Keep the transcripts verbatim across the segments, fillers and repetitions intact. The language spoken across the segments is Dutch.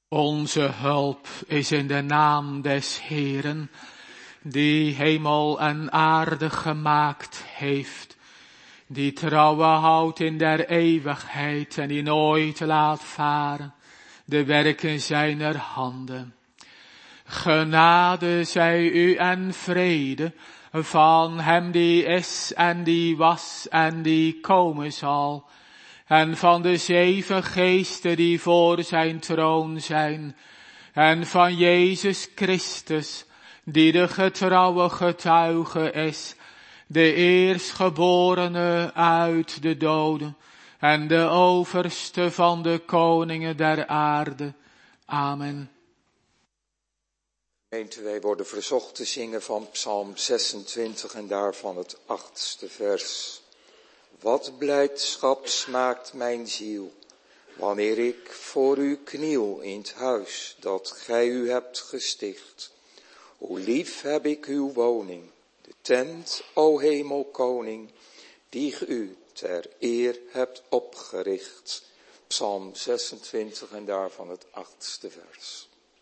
Onze hulp is in de naam des Heeren, die hemel en aarde gemaakt heeft, die trouwe houdt in der eeuwigheid en die nooit laat varen de werken zijner handen. Genade zij u en vrede van hem die is en die was en die komen zal, en van de zeven geesten die voor zijn troon zijn, en van Jezus Christus, die de getrouwe getuige is, de eerstgeborene uit de doden, en de overste van de koningen der aarde. Amen. Gemeente, wij worden verzocht te zingen van Psalm zesentwintig en daarvan het achtste vers. Wat blijdschap smaakt mijn ziel, wanneer ik voor u kniel in het huis dat gij u hebt gesticht. Hoe lief heb ik uw woning, de tent, o hemelkoning, die ge u ter eer hebt opgericht. Psalm zesentwintig en daarvan het achtste vers.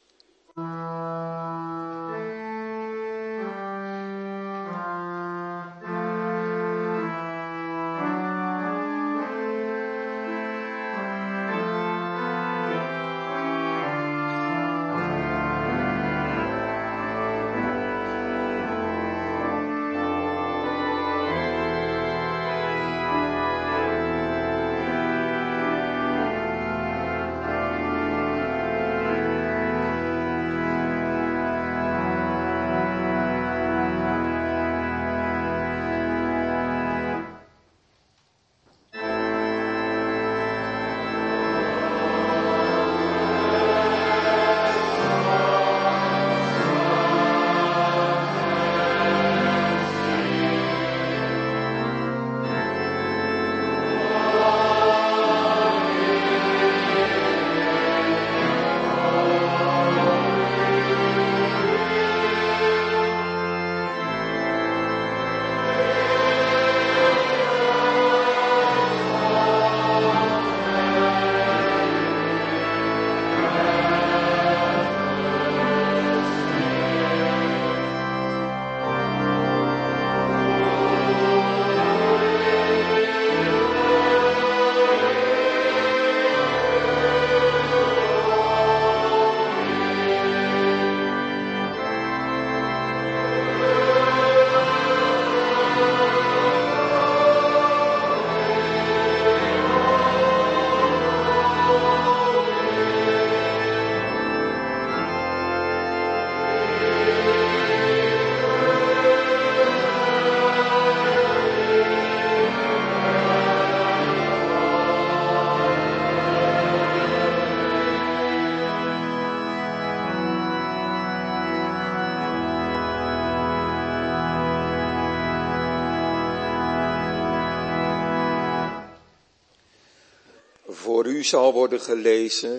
Voor u zal worden gelezen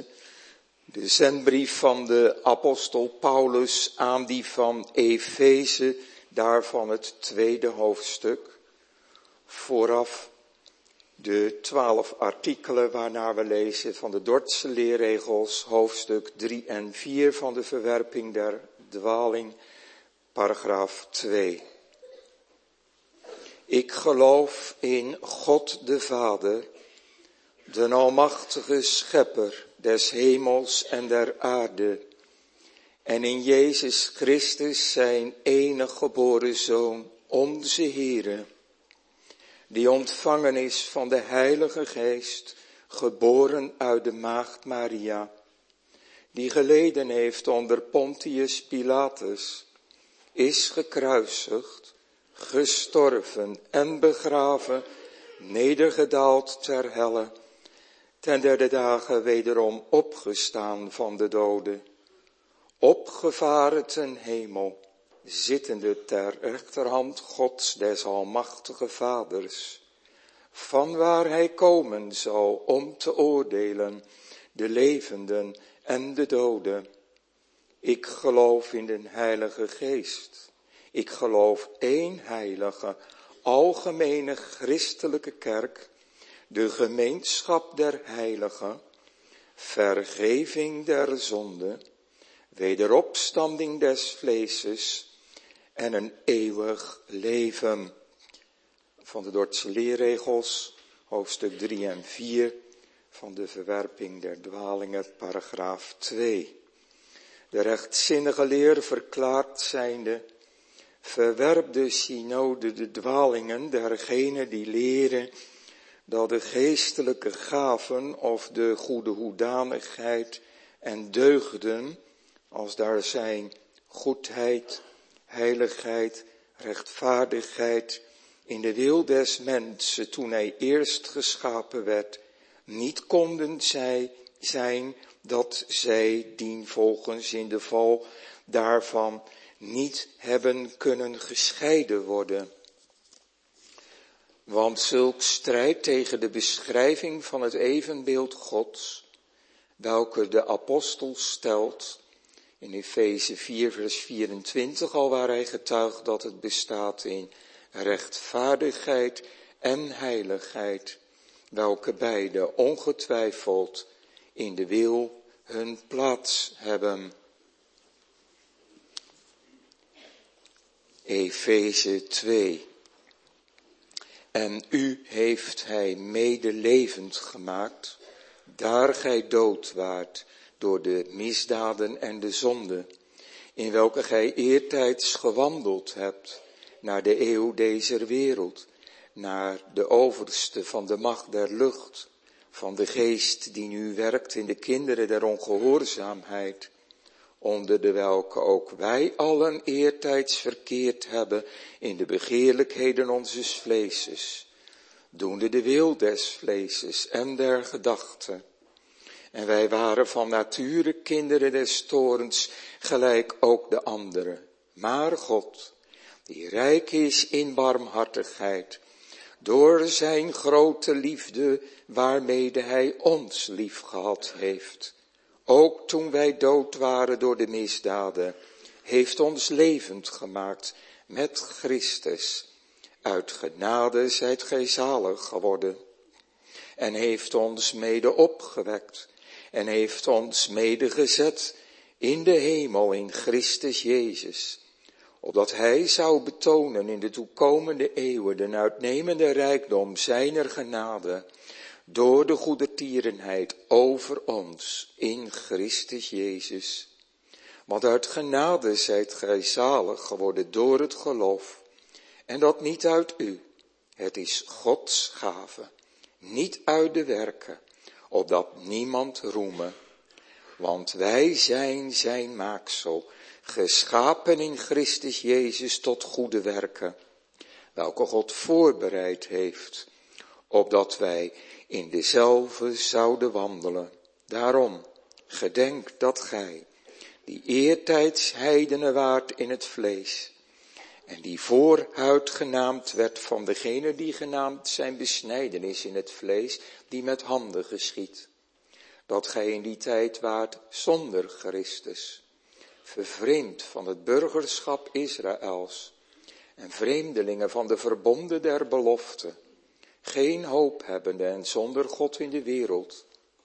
de zendbrief van de apostel Paulus aan die van Efeze, daarvan het tweede hoofdstuk. Vooraf de twaalf artikelen waarnaar we lezen van de Dordtse leerregels, hoofdstuk drie en vier van de verwerping der dwaling, paragraaf twee. Ik geloof in God de Vader, de almachtige schepper des hemels en der aarde, en in Jezus Christus zijn enige geboren Zoon, onze Heere, die ontvangen is van de Heilige Geest, geboren uit de maagd Maria, die geleden heeft onder Pontius Pilatus, is gekruisigd, gestorven en begraven, nedergedaald ter helle, ten derde dagen wederom opgestaan van de doden, opgevaren ten hemel, zittende ter rechterhand Gods des almachtige Vaders, vanwaar hij komen zal om te oordelen de levenden en de doden. Ik geloof in de Heilige Geest. Ik geloof één heilige, algemene christelijke kerk, de gemeenschap der heiligen, vergeving der zonde, wederopstanding des vleeses en een eeuwig leven. Van de Dordtse leerregels, hoofdstuk drie en vier, van de verwerping der dwalingen, paragraaf twee. De rechtzinnige leer verklaart zijnde, verwerp de synode de dwalingen dergenen die leren dat de geestelijke gaven of de goede hoedanigheid en deugden, als daar zijn goedheid, heiligheid, rechtvaardigheid, in de wil des mensen toen hij eerst geschapen werd, niet konden zij zijn dat zij dienvolgens in de val daarvan niet hebben kunnen gescheiden worden. Want zulk strijd tegen de beschrijving van het evenbeeld Gods, welke de apostel stelt in Efeze vier vers vierentwintig, al waar hij getuigt dat het bestaat in rechtvaardigheid en heiligheid, welke beide ongetwijfeld in de wil hun plaats hebben. Efeze twee. En u heeft hij medelevend gemaakt, daar gij dood waart door de misdaden en de zonde, in welke gij eertijds gewandeld hebt, naar de eeuw dezer wereld, naar de overste van de macht der lucht, van de geest die nu werkt in de kinderen der ongehoorzaamheid, onder de welke ook wij allen eertijds verkeerd hebben in de begeerlijkheden onzes vleeses, doende de wil des vleeses en der gedachten. En wij waren van nature kinderen des toorns, gelijk ook de anderen. Maar God, die rijk is in barmhartigheid, door zijn grote liefde waarmede hij ons lief gehad heeft, ook toen wij dood waren door de misdaden, heeft ons levend gemaakt met Christus. Uit genade zijt gij zalig geworden. En heeft ons mede opgewekt en heeft ons mede gezet in de hemel in Christus Jezus, opdat hij zou betonen in de toekomende eeuwen de uitnemende rijkdom zijner genade, door de goedertierenheid over ons in Christus Jezus. Want uit genade zijt gij zalig geworden door het geloof, en dat niet uit u, het is Gods gave, niet uit de werken, opdat niemand roeme. Want wij zijn zijn maaksel, geschapen in Christus Jezus tot goede werken, welke God voorbereid heeft, opdat wij in dezelfde zouden wandelen. Daarom, gedenk dat gij, die eertijds heidenen waart in het vlees, en die voorhuid genaamd werd van degene die genaamd zijn besnijdenis in het vlees, die met handen geschiet, dat gij in die tijd waart zonder Christus, vervreemd van het burgerschap Israëls, en vreemdelingen van de verbonden der belofte, geen hoop hebbende en zonder God in de wereld.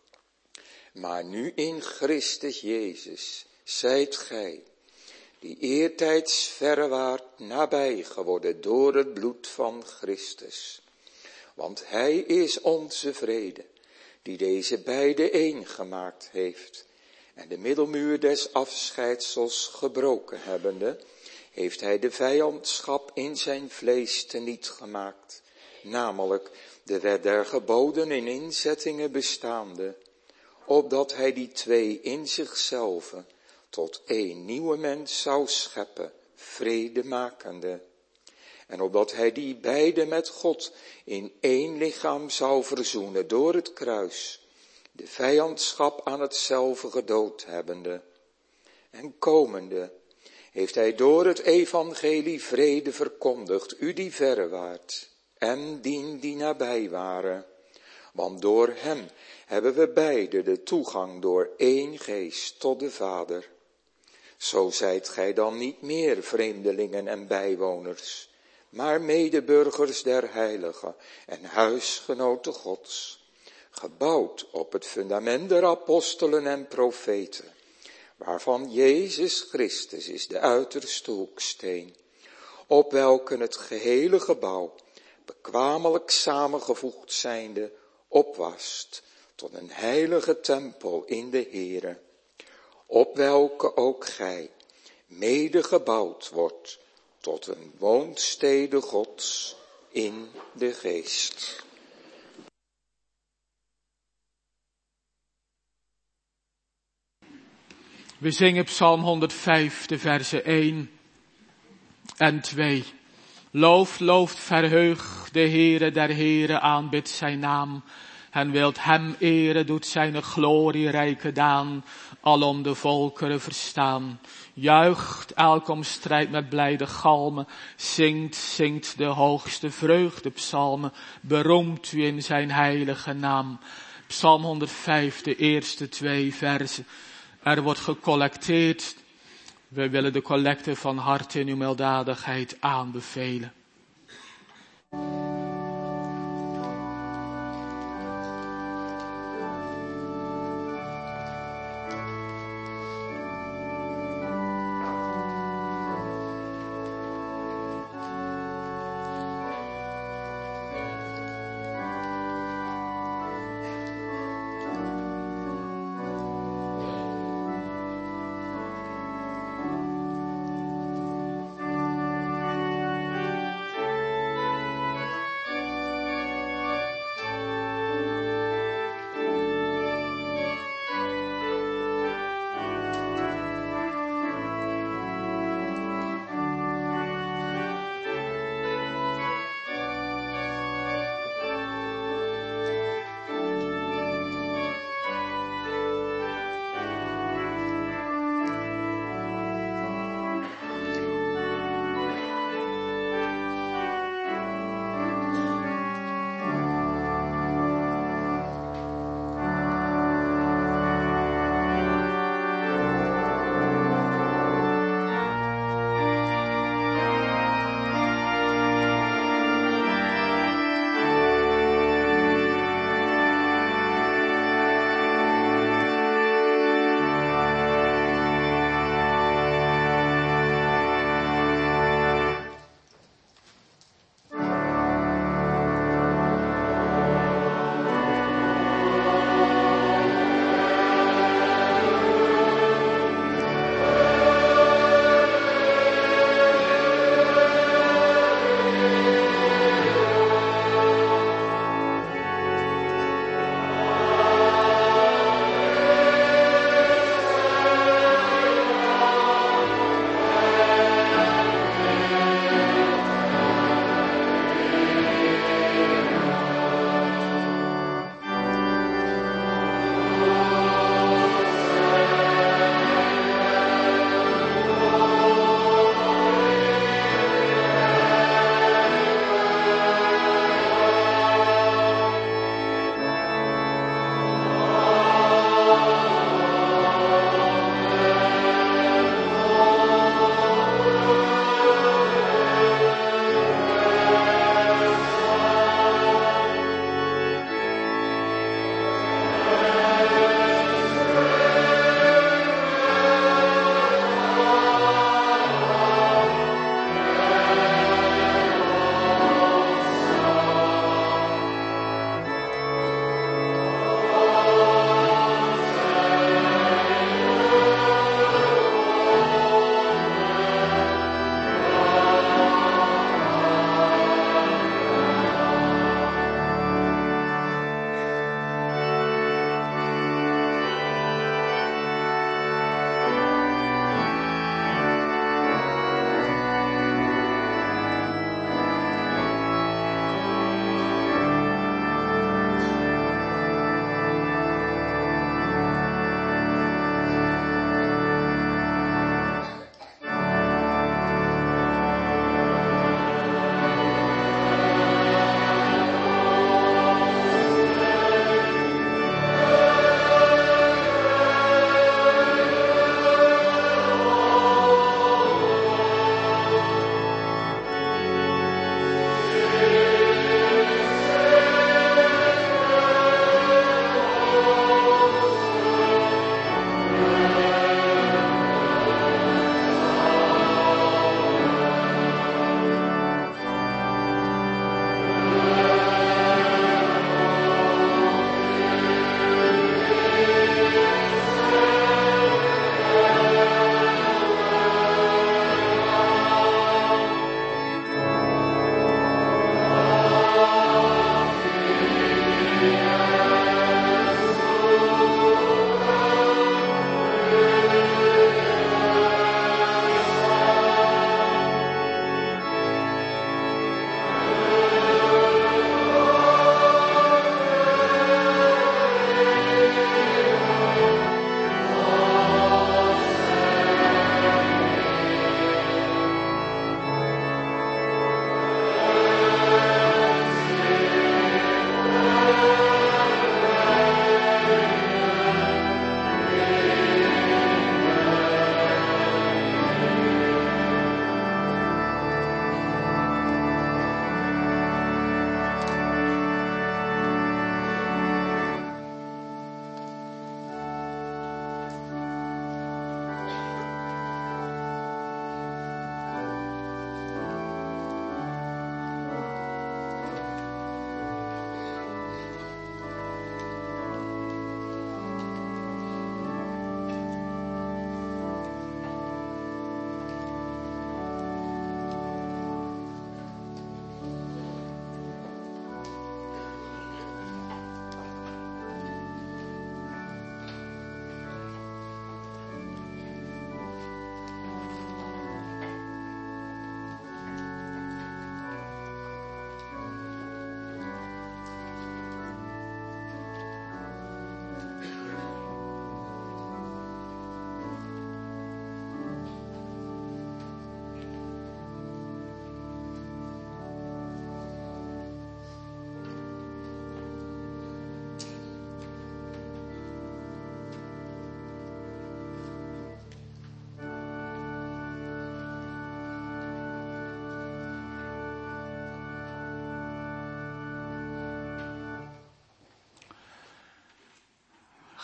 Maar nu in Christus Jezus zijt gij, die eertijds verre waart, nabij geworden door het bloed van Christus. Want hij is onze vrede, die deze beide één gemaakt heeft, en de middelmuur des afscheidsels gebroken hebbende, heeft hij de vijandschap in zijn vlees teniet gemaakt, namelijk de wet der geboden in inzettingen bestaande, opdat hij die twee in zichzelf tot één nieuwe mens zou scheppen, vrede makende. En opdat hij die beide met God in één lichaam zou verzoenen door het kruis, de vijandschap aan hetzelfde gedood hebbende. En komende heeft hij door het evangelie vrede verkondigd, u die verre waart, en dien die nabij waren. Want door hem hebben we beide de toegang door één geest tot de Vader. Zo zijt gij dan niet meer vreemdelingen en bijwoners, maar medeburgers der heiligen en huisgenoten Gods, gebouwd op het fundament der apostelen en profeten, waarvan Jezus Christus is de uiterste hoeksteen, op welke het gehele gebouw, bekwamelijk samengevoegd zijnde, opwast tot een heilige tempel in de Heere, op welke ook gij mede gebouwd wordt tot een woonstede Gods in de geest. We zingen Psalm honderdvijf, de versen één en twee. Looft, looft, verheug de Heere der Heere, aanbidt zijn naam. En wilt hem eren, doet zijn glorierijke daan, alom de volkeren verstaan. Juicht elk om strijd met blijde galmen, zingt, zingt de hoogste vreugdepsalmen, beroemt u in zijn heilige naam. Psalm honderdvijf, de eerste twee versen. Er wordt gecollecteerd. We willen de collecte van harte in uw milddadigheid aanbevelen.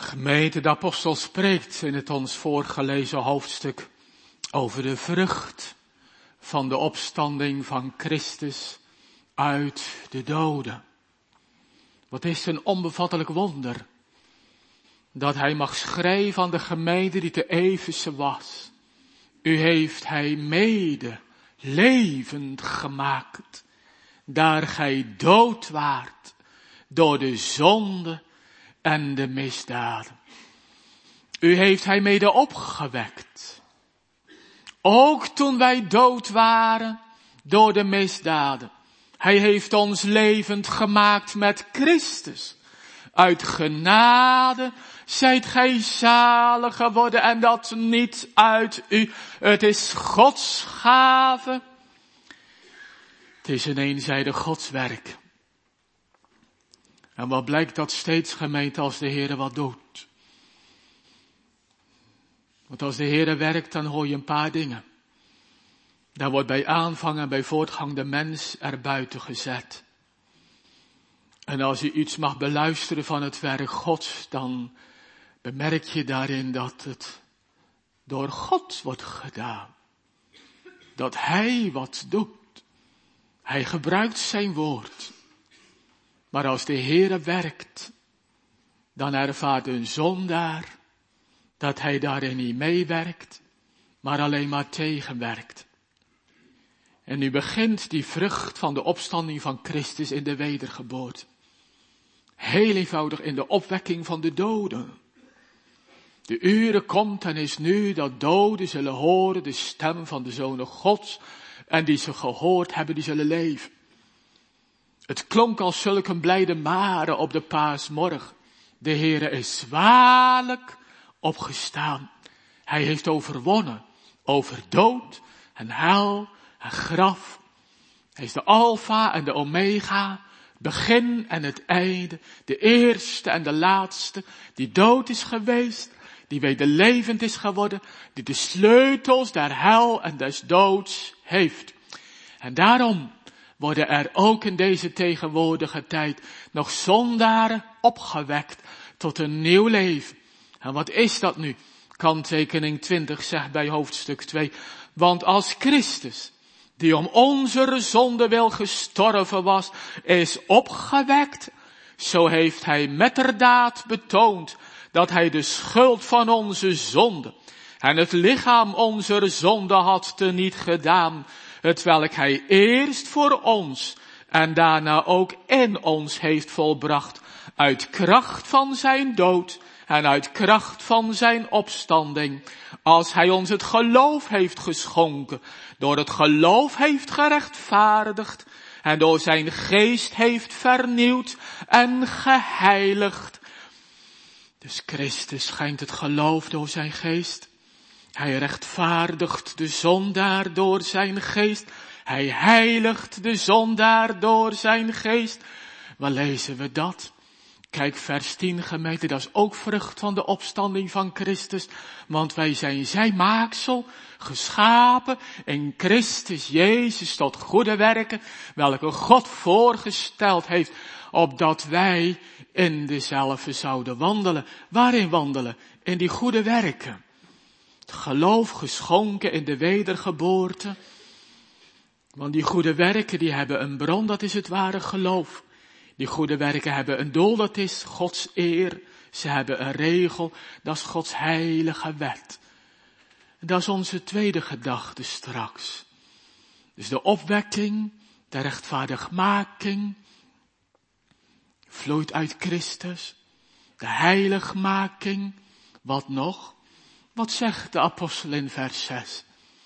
Gemeente, de apostel spreekt in het ons voorgelezen hoofdstuk over de vrucht van de opstanding van Christus uit de doden. Wat is een onbevattelijk wonder dat hij mag schrijven aan de gemeente die te Efeze was. U heeft hij mede levend gemaakt, daar gij dood waart door de zonde en de misdaden. U heeft hij mede opgewekt, ook toen wij dood waren door de misdaden. Hij heeft ons levend gemaakt met Christus. Uit genade zijt gij zalig geworden en dat niet uit u. Het is Gods gave. Het is een eenzijdig Godswerk. En wat blijkt dat steeds, gemeente, als de Heere wat doet? Want als de Heere werkt, dan hoor je een paar dingen. Daar wordt bij aanvang en bij voortgang de mens er buiten gezet. En als je iets mag beluisteren van het werk Gods, dan bemerk je daarin dat het door God wordt gedaan. Dat Hij wat doet. Hij gebruikt zijn woord. Maar als de Heere werkt, dan ervaart een zondaar dat hij daarin niet meewerkt, maar alleen maar tegenwerkt. En nu begint die vrucht van de opstanding van Christus in de wedergeboorte. Heel eenvoudig in de opwekking van de doden. De uren komt en is nu dat doden zullen horen de stem van de Zonen Gods. En die ze gehoord hebben, die zullen leven. Het klonk als zulk een blijde mare op de paasmorgen. De Heere is waarlijk opgestaan. Hij heeft overwonnen over dood en hel en graf. Hij is de alfa en de omega, begin en het einde, de eerste en de laatste, die dood is geweest, die wederlevend is geworden, die de sleutels der hel en des doods heeft. En daarom worden er ook in deze tegenwoordige tijd nog zondaren opgewekt tot een nieuw leven. En wat is dat nu? Kanttekening twintig zegt bij hoofdstuk twee. Want als Christus, die om onze zonde wil gestorven was, is opgewekt, zo heeft hij metterdaad betoond dat hij de schuld van onze zonde en het lichaam onze zonde had teniet gedaan, hetwelk hij eerst voor ons en daarna ook in ons heeft volbracht, uit kracht van zijn dood en uit kracht van zijn opstanding, als hij ons het geloof heeft geschonken, door het geloof heeft gerechtvaardigd en door zijn geest heeft vernieuwd en geheiligd. Dus Christus schijnt het geloof door zijn geest. Hij rechtvaardigt de zondaar door zijn geest. Hij heiligt de zondaar door zijn geest. Waar lezen we dat? Kijk, vers tien, gemeente, dat is ook vrucht van de opstanding van Christus. Want wij zijn zijn maaksel, geschapen in Christus Jezus tot goede werken, welke God voorgesteld heeft, opdat wij in dezelfde zouden wandelen. Waarin wandelen? In die goede werken. Het geloof geschonken in de wedergeboorte. Want die goede werken, die hebben een bron, dat is het ware geloof. Die goede werken hebben een doel, dat is Gods eer. Ze hebben een regel, dat is Gods heilige wet. Dat is onze tweede gedachte straks. Dus de opwekking, de rechtvaardigmaking, vloeit uit Christus. De heiligmaking, wat nog? Wat zegt de apostel in vers zes?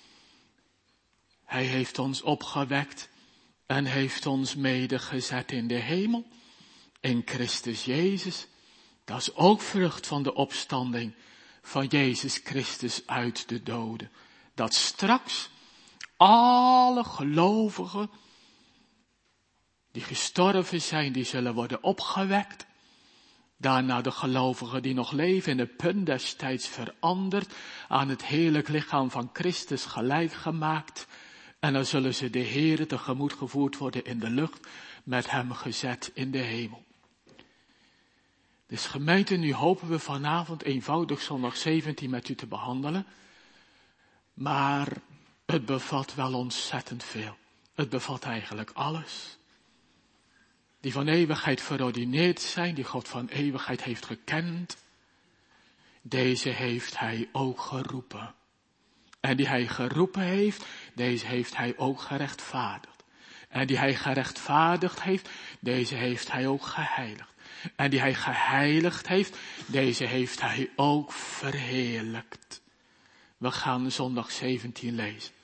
Hij heeft ons opgewekt en heeft ons medegezet in de hemel, in Christus Jezus. Dat is ook vrucht van de opstanding van Jezus Christus uit de doden. Dat straks alle gelovigen die gestorven zijn, die zullen worden opgewekt. Daarna de gelovigen die nog leven in de punt des tijds veranderd, aan het heerlijk lichaam van Christus gelijk gemaakt. En dan zullen ze de Heere tegemoet gevoerd worden in de lucht, met hem gezet in de hemel. Dus gemeente, nu hopen we vanavond eenvoudig zondag zeventien met u te behandelen. Maar het bevat wel ontzettend veel. Het bevat eigenlijk alles. Die van eeuwigheid verordineerd zijn, die God van eeuwigheid heeft gekend. Deze heeft hij ook geroepen. En die hij geroepen heeft, deze heeft hij ook gerechtvaardigd. En die hij gerechtvaardigd heeft, deze heeft hij ook geheiligd. En die hij geheiligd heeft, deze heeft hij ook verheerlijkt. We gaan zondag zeventien lezen.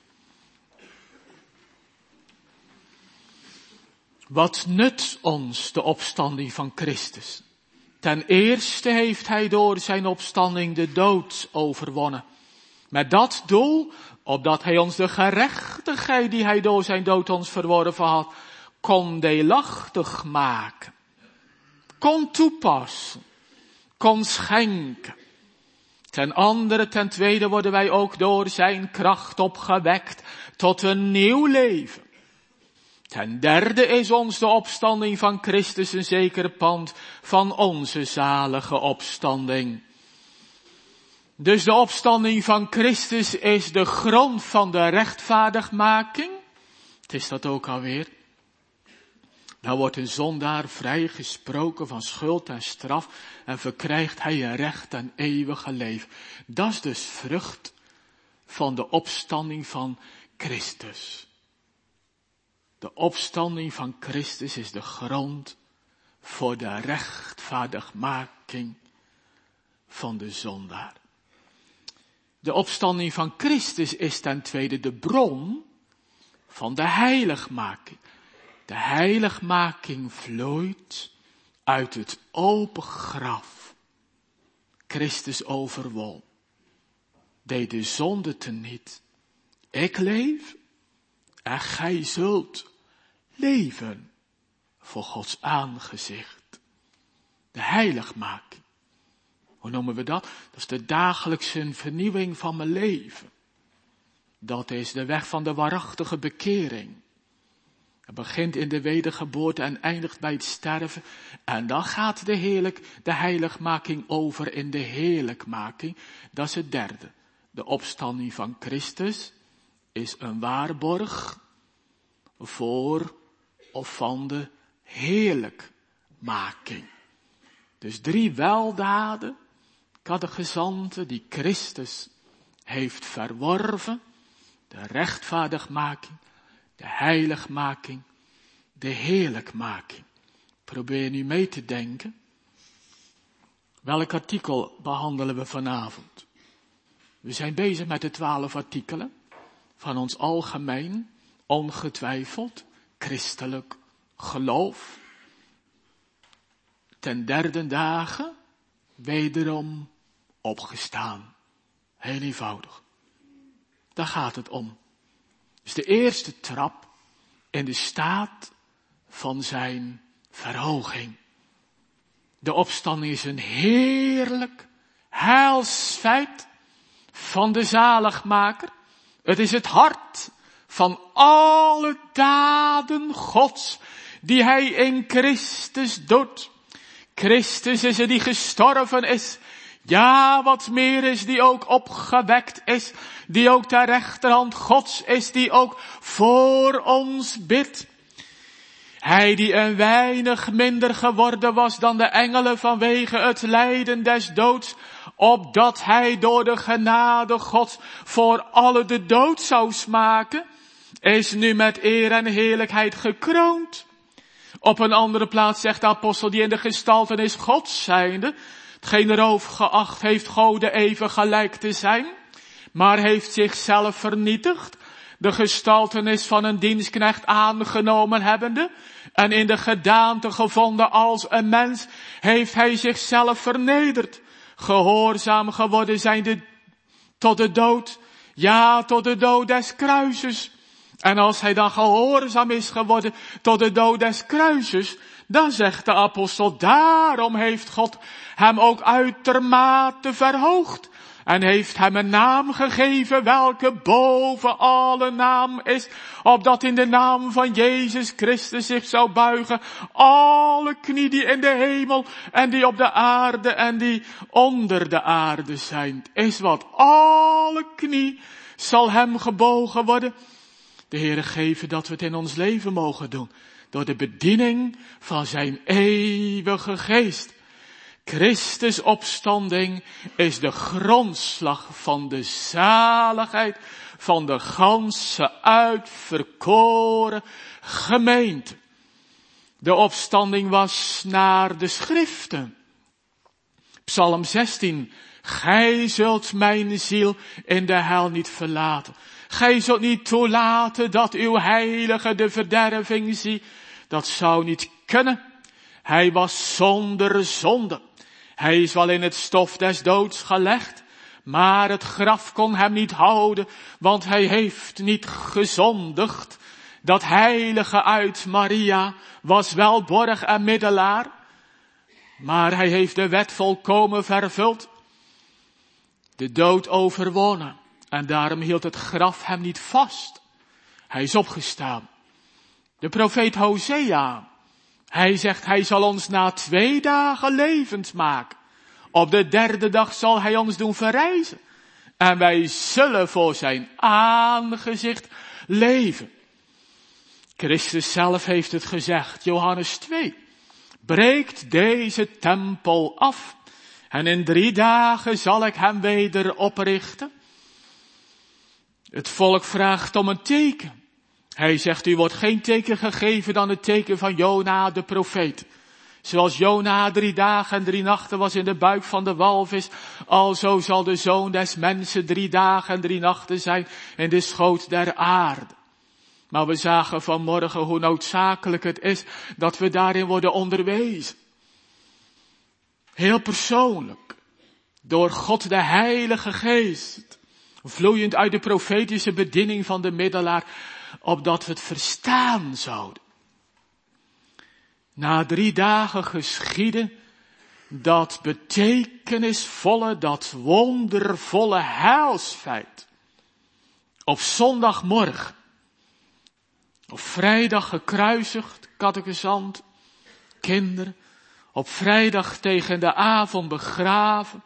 Wat nut ons de opstanding van Christus? Ten eerste heeft hij door zijn opstanding de dood overwonnen. Met dat doel, opdat hij ons de gerechtigheid die hij door zijn dood ons verworven had, kon deelachtig maken. Kon toepassen. Kon schenken. Ten andere, ten tweede worden wij ook door zijn kracht opgewekt tot een nieuw leven. Ten derde is ons de opstanding van Christus een zeker pand van onze zalige opstanding. Dus de opstanding van Christus is de grond van de rechtvaardigmaking. Het is dat ook alweer. Dan wordt een zondaar vrijgesproken van schuld en straf en verkrijgt hij een recht en eeuwige leven. Dat is dus vrucht van de opstanding van Christus. De opstanding van Christus is de grond voor de rechtvaardigmaking van de zondaar. De opstanding van Christus is ten tweede de bron van de heiligmaking. De heiligmaking vloeit uit het open graf. Christus overwon. Deed de zonde teniet. Ik leef en gij zult leven voor Gods aangezicht. De heiligmaking. Hoe noemen we dat? Dat is de dagelijkse vernieuwing van mijn leven. Dat is de weg van de waarachtige bekering. Het begint in de wedergeboorte en eindigt bij het sterven. En dan gaat de, heerlijk, de heiligmaking over in de heerlijkmaking. Dat is het derde. De opstanding van Christus is een waarborg voor of van de heerlijkmaking. Dus drie weldaden, catechizanten die Christus heeft verworven. De rechtvaardigmaking, de heiligmaking, de heerlijkmaking. Probeer nu mee te denken. Welk artikel behandelen we vanavond? We zijn bezig met de twaalf artikelen van ons algemeen, ongetwijfeld, christelijk geloof. Ten derde dagen wederom opgestaan. Heel eenvoudig. Daar gaat het om. Dus de eerste trap in de staat van zijn verhoging. De opstanding is een heerlijk heilsfeit van de zaligmaker. Het is het hart van alle daden Gods die hij in Christus doet. Christus is er die gestorven is. Ja, wat meer is, die ook opgewekt is, die ook ter rechterhand Gods is, die ook voor ons bidt. Hij die een weinig minder geworden was dan de engelen vanwege het lijden des doods, opdat hij door de genade Gods voor alle de dood zou smaken, is nu met eer en heerlijkheid gekroond. Op een andere plaats zegt de apostel, die in de gestaltenis Gods zijnde, hetgeen roof geacht heeft Gode even gelijk te zijn, maar heeft zichzelf vernietigd, de gestaltenis van een dienstknecht aangenomen hebbende, en in de gedaante gevonden als een mens, heeft hij zichzelf vernederd, gehoorzaam geworden zijnde tot de dood, ja, tot de dood des kruises. En als hij dan gehoorzaam is geworden tot de dood des kruises, dan zegt de apostel, daarom heeft God hem ook uitermate verhoogd en heeft hem een naam gegeven welke boven alle naam is, opdat in de naam van Jezus Christus zich zou buigen alle knie die in de hemel en die op de aarde en die onder de aarde zijn. Is wat, alle knie zal hem gebogen worden. De Heere geven dat we het in ons leven mogen doen, door de bediening van zijn eeuwige geest. Christus opstanding is de grondslag van de zaligheid van de ganse uitverkoren gemeente. De opstanding was naar de schriften. Psalm zestien. Gij zult mijn ziel in de hel niet verlaten. Gij zult niet toelaten dat uw heilige de verderving zie. Dat zou niet kunnen. Hij was zonder zonde. Hij is wel in het stof des doods gelegd, maar het graf kon hem niet houden, want hij heeft niet gezondigd. Dat heilige uit Maria was wel borg en middelaar, maar hij heeft de wet volkomen vervuld, de dood overwonnen, en daarom hield het graf hem niet vast. Hij is opgestaan. De profeet Hosea, hij zegt, hij zal ons na twee dagen levend maken. Op de derde dag zal hij ons doen verrijzen. En wij zullen voor zijn aangezicht leven. Christus zelf heeft het gezegd, Johannes twee. Breekt deze tempel af. En in drie dagen zal ik hem weder oprichten. Het volk vraagt om een teken. Hij zegt, u wordt geen teken gegeven dan het teken van Jona de profeet. Zoals Jona drie dagen en drie nachten was in de buik van de walvis, alzo zal de Zoon des Mensen drie dagen en drie nachten zijn in de schoot der aarde. Maar we zagen vanmorgen hoe noodzakelijk het is dat we daarin worden onderwezen. Heel persoonlijk, door God de Heilige Geest, vloeiend uit de profetische bediening van de middelaar, opdat we het verstaan zouden. Na drie dagen geschiedde dat betekenisvolle, dat wondervolle heilsfeit. Op zondagmorgen, op vrijdag gekruisigd, catechizant, kinderen, op vrijdag tegen de avond begraven.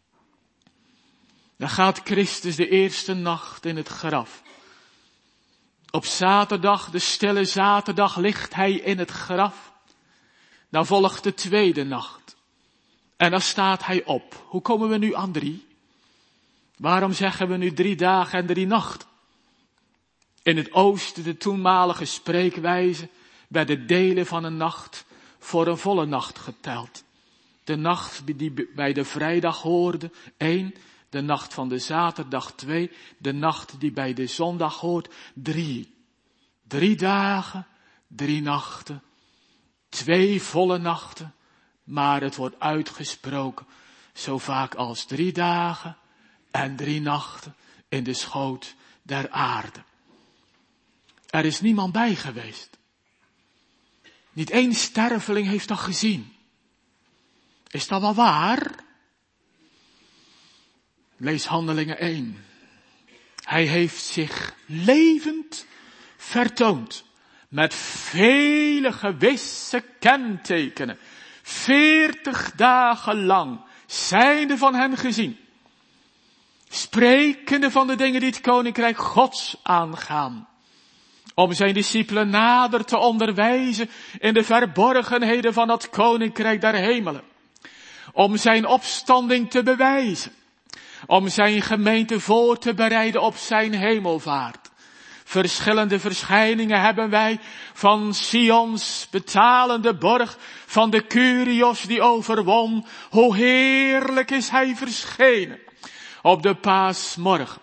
Dan gaat Christus de eerste nacht in het graf. Op zaterdag, de stille zaterdag, ligt hij in het graf. Dan volgt de tweede nacht. En dan staat hij op. Hoe komen we nu aan drie? Waarom zeggen we nu drie dagen en drie nachten? In het oosten, de toenmalige spreekwijze, werden delen van een nacht voor een volle nacht geteld. De nacht die bij de vrijdag hoorde, één. De nacht van de zaterdag, twee. De nacht die bij de zondag hoort, drie. Drie dagen, drie nachten. Twee volle nachten, maar het wordt uitgesproken zo vaak als drie dagen en drie nachten in de schoot der aarde. Er is niemand bij geweest. Niet één sterveling heeft dat gezien. Is dat wel waar? Lees Handelingen één. Hij heeft zich levend vertoond. Met vele gewisse kentekenen. Veertig dagen lang zijnde van hen gezien. Sprekende van de dingen die het koninkrijk Gods aangaan. Om zijn discipelen nader te onderwijzen in de verborgenheden van het koninkrijk der hemelen. Om zijn opstanding te bewijzen. Om zijn gemeente voor te bereiden op zijn hemelvaart. Verschillende verschijningen hebben wij van Sions betalende borg, van de Kyrios die overwon. Hoe heerlijk is hij verschenen op de paasmorgen.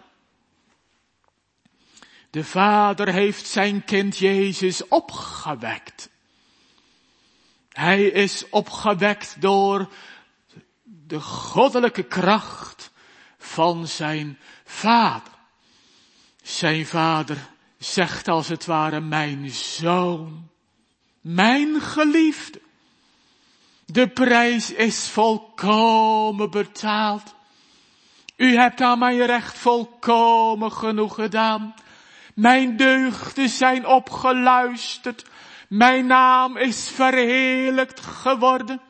De Vader heeft zijn kind Jezus opgewekt. Hij is opgewekt door de goddelijke kracht van zijn Vader. Zijn Vader zegt als het ware, mijn zoon, mijn geliefde. De prijs is volkomen betaald. U hebt aan mijn recht volkomen genoeg gedaan. Mijn deugden zijn opgeluisterd. Mijn naam is verheerlijkt geworden.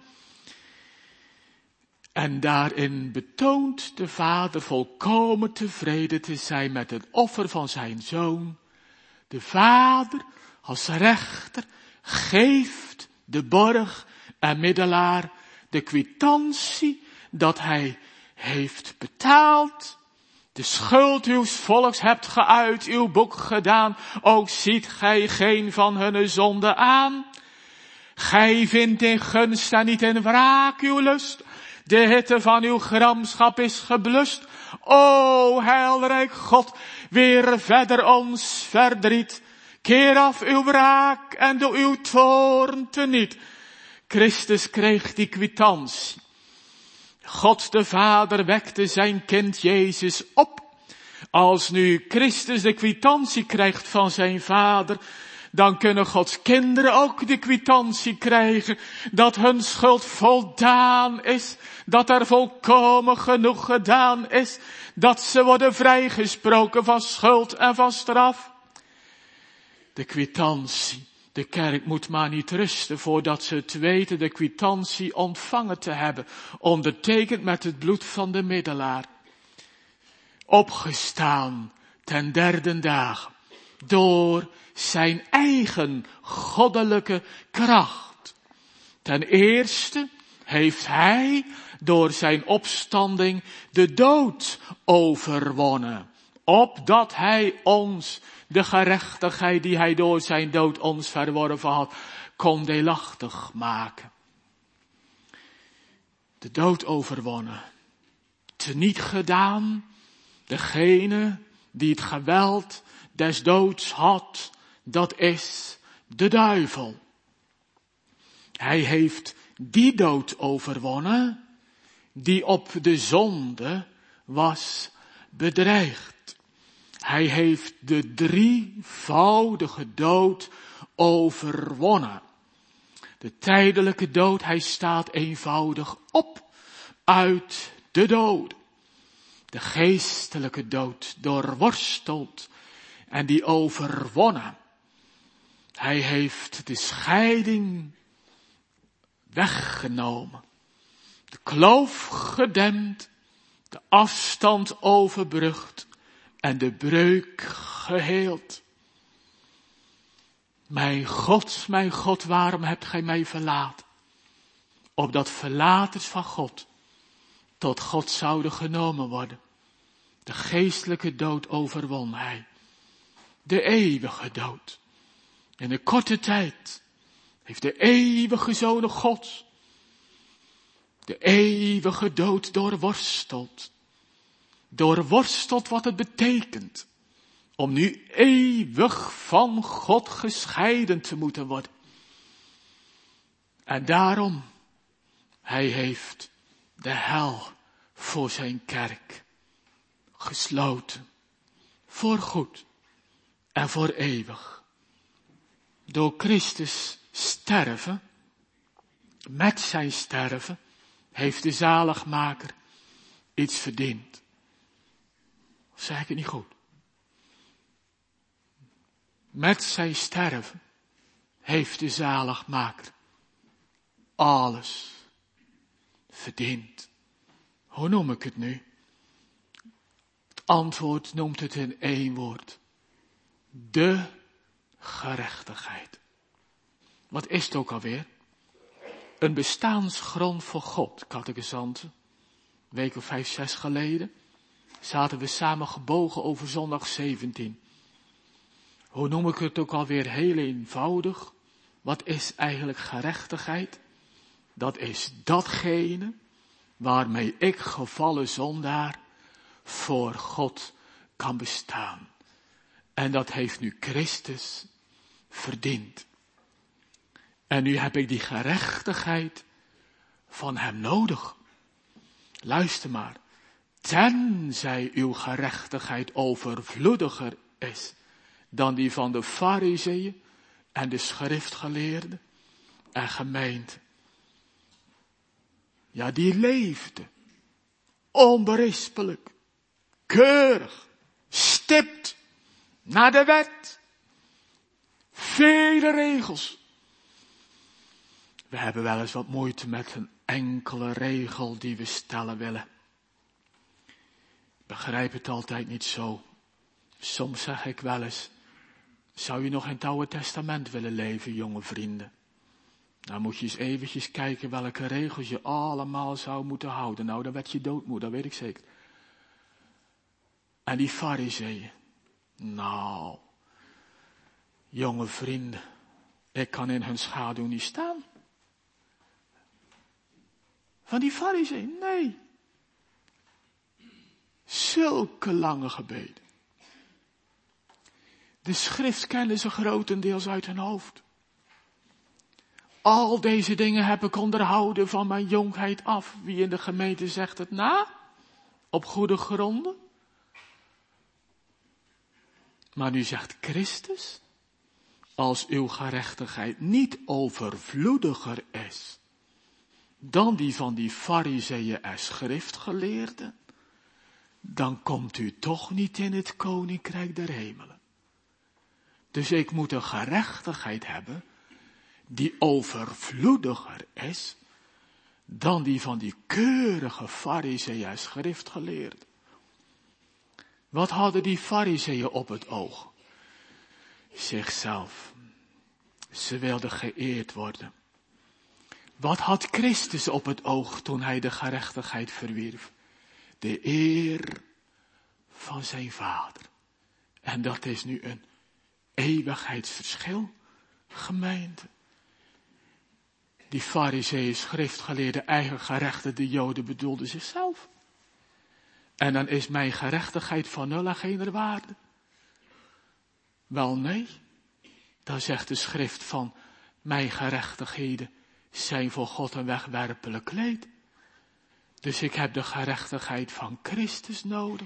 En daarin betoont de vader volkomen tevreden te zijn met het offer van zijn zoon. De vader als rechter geeft de borg en middelaar de kwitantie dat hij heeft betaald. De schuld uws volks hebt ge uit uw boek gedaan, ook ziet gij geen van hunne zonden aan. Gij vindt in gunst en niet in wraak uw lust. De hitte van uw gramschap is geblust. O heilrijk God, weer verder ons verdriet. Keer af uw wraak en doe uw toorn teniet. Christus kreeg die kwitantie. God de Vader wekte zijn kind Jezus op. Als nu Christus de kwitantie krijgt van zijn Vader, dan kunnen Gods kinderen ook de kwitantie krijgen dat hun schuld voldaan is, dat er volkomen genoeg gedaan is, dat ze worden vrijgesproken van schuld en van straf. De kwitantie. De kerk moet maar niet rusten voordat ze het weten de kwitantie ontvangen te hebben, ondertekend met het bloed van de middelaar. Opgestaan ten derde dagen, door zijn eigen goddelijke kracht. Ten eerste heeft hij door zijn opstanding de dood overwonnen, opdat hij ons de gerechtigheid die hij door zijn dood ons verworven had, kon deelachtig maken. De dood overwonnen. Teniet gedaan, degene die het geweld des doods had, dat is de duivel. Hij heeft die dood overwonnen, die op de zonde was bedreigd. Hij heeft de drievoudige dood overwonnen. De tijdelijke dood, hij staat eenvoudig op uit de dood. De geestelijke dood doorworsteld en die overwonnen. Hij heeft de scheiding weggenomen. De kloof gedempt, de afstand overbrugd. En de breuk geheeld. Mijn God, mijn God, waarom hebt gij mij verlaten? Opdat verlaters van God tot God zouden genomen worden. De geestelijke dood overwon hij. De eeuwige dood. In een korte tijd heeft de eeuwige Zoon Gods de eeuwige dood doorworsteld. Doorworsteld wat het betekent om nu eeuwig van God gescheiden te moeten worden. En daarom, hij heeft de hel voor zijn kerk gesloten. Voor goed en voor eeuwig. Door Christus sterven, met zijn sterven, heeft de zaligmaker iets verdiend. Of zeg ik het niet goed? Met zijn sterven heeft de zaligmaker alles verdiend. Hoe noem ik het nu? Het antwoord noemt het in één woord. De gerechtigheid. Wat is het ook alweer? Een bestaansgrond voor God, catechizanten. Een week of vijf, zes geleden zaten we samen gebogen over zondag zeventien. Hoe noem ik het ook alweer heel eenvoudig? Wat is eigenlijk gerechtigheid? Dat is datgene waarmee ik, gevallen zondaar, voor God kan bestaan. En dat heeft nu Christus verdiend. En nu heb ik die gerechtigheid van hem nodig. Luister maar. Tenzij uw gerechtigheid overvloediger is dan die van de Farizeeën en de schriftgeleerden en gemeente. Ja, die leefde onberispelijk keurig, stipt, naar de wet. Vele regels. We hebben wel eens wat moeite met een enkele regel die we stellen willen. Ik begrijp het altijd niet zo. Soms zeg ik wel eens, zou je nog in het Oude Testament willen leven, jonge vrienden? Dan moet je eens eventjes kijken welke regels je allemaal zou moeten houden. Nou, dan werd je doodmoe, dat weet ik zeker. En die farizeeën. Nou, jonge vrienden, ik kan in hun schaduw niet staan. Van die farizeeën, nee. Zulke lange gebeden. De schrift kennen ze grotendeels uit hun hoofd. Al deze dingen heb ik onderhouden van mijn jongheid af. Wie in de gemeente zegt het na? Op goede gronden. Maar nu zegt Christus, als uw gerechtigheid niet overvloediger is dan die van die farizeeën en schriftgeleerden, dan komt u toch niet in het koninkrijk der hemelen. Dus ik moet een gerechtigheid hebben die overvloediger is dan die van die keurige farizeeën en schriftgeleerden. Wat hadden die farizeeën op het oog? Zichzelf. Ze wilden geëerd worden. Wat had Christus op het oog toen hij de gerechtigheid verwierf? De eer van zijn Vader. En dat is nu een eeuwigheidsverschil, gemeente. Die farizeeën, schriftgeleerden, eigen gerechten, de Joden bedoelden zichzelf. En dan is mijn gerechtigheid van nul en geen waarde. Wel nee, dan zegt de schrift van mijn gerechtigheden zijn voor God een wegwerpelijk kleed. Dus ik heb de gerechtigheid van Christus nodig.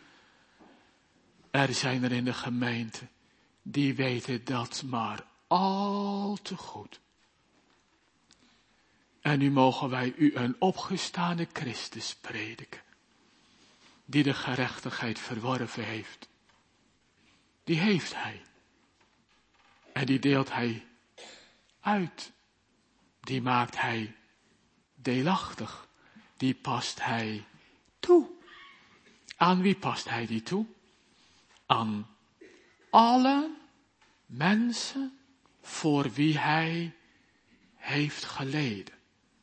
Er zijn er in de gemeente die weten dat maar al te goed. En nu mogen wij u een opgestane Christus prediken, die de gerechtigheid verworven heeft. Die heeft hij. En die deelt hij uit. Die maakt hij deelachtig. Die past hij toe. Aan wie past hij die toe? Aan alle mensen voor wie hij heeft geleden.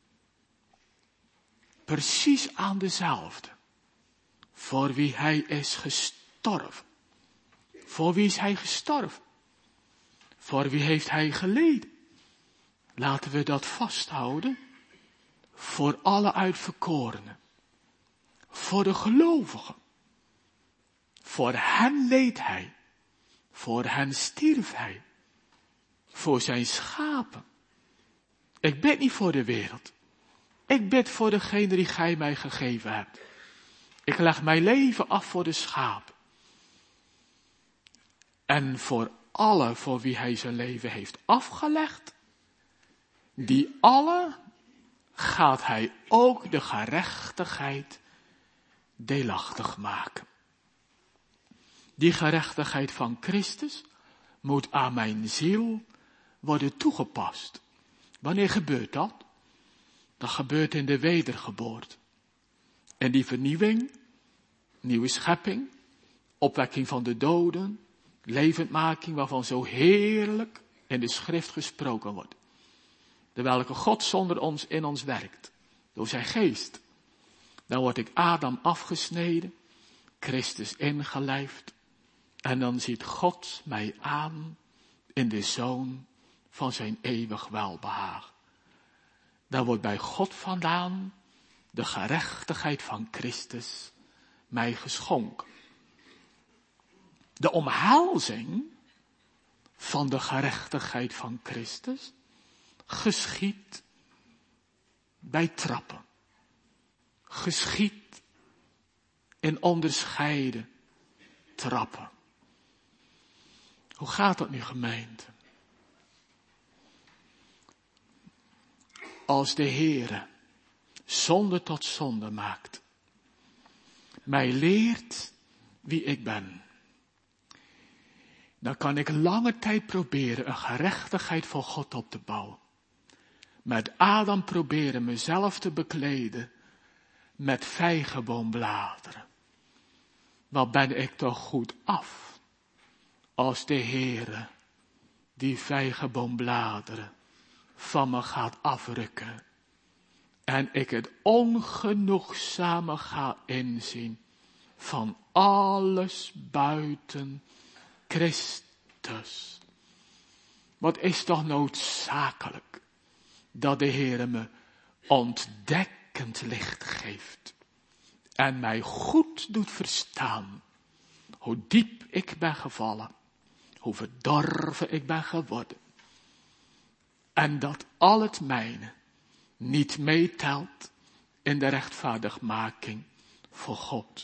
Precies aan dezelfde. Voor wie hij is gestorven. Voor wie is hij gestorven? Voor wie heeft hij geleden? Laten we dat vasthouden. Voor alle uitverkorenen. Voor de gelovigen. Voor hen leed hij. Voor hen stierf hij. Voor zijn schapen. Ik bid niet voor de wereld. Ik bid voor degene die gij mij gegeven hebt. Ik leg mijn leven af voor de schapen. En voor alle voor wie hij zijn leven heeft afgelegd, die alle gaat hij ook de gerechtigheid deelachtig maken. Die gerechtigheid van Christus moet aan mijn ziel worden toegepast. Wanneer gebeurt dat? Dat gebeurt in de wedergeboorte. En die vernieuwing, nieuwe schepping, opwekking van de doden, levendmaking waarvan zo heerlijk in de schrift gesproken wordt. De welke God zonder ons in ons werkt, door zijn geest. Dan word ik Adam afgesneden, Christus ingelijfd. En dan ziet God mij aan in de Zoon van zijn eeuwig welbehagen. Dan wordt bij God vandaan de gerechtigheid van Christus mij geschonken. De omhelzing van de gerechtigheid van Christus geschiet bij trappen. Geschiet in onderscheiden trappen. Hoe gaat dat nu, gemeente? Als de Heere zonde tot zonde maakt, mij leert wie ik ben, dan kan ik lange tijd proberen een gerechtigheid voor God op te bouwen. Met Adam proberen mezelf te bekleden met vijgenboombladeren. Wat ben ik toch goed af als de Heere die vijgenboombladeren van me gaat afrukken. En ik het ongenoegzame ga inzien van alles buiten Christus. Wat is toch noodzakelijk dat de Heere me ontdekkend licht geeft. En mij goed doet verstaan hoe diep ik ben gevallen. Hoe verdorven ik ben geworden. En dat al het mijne niet meetelt in de rechtvaardigmaking voor God.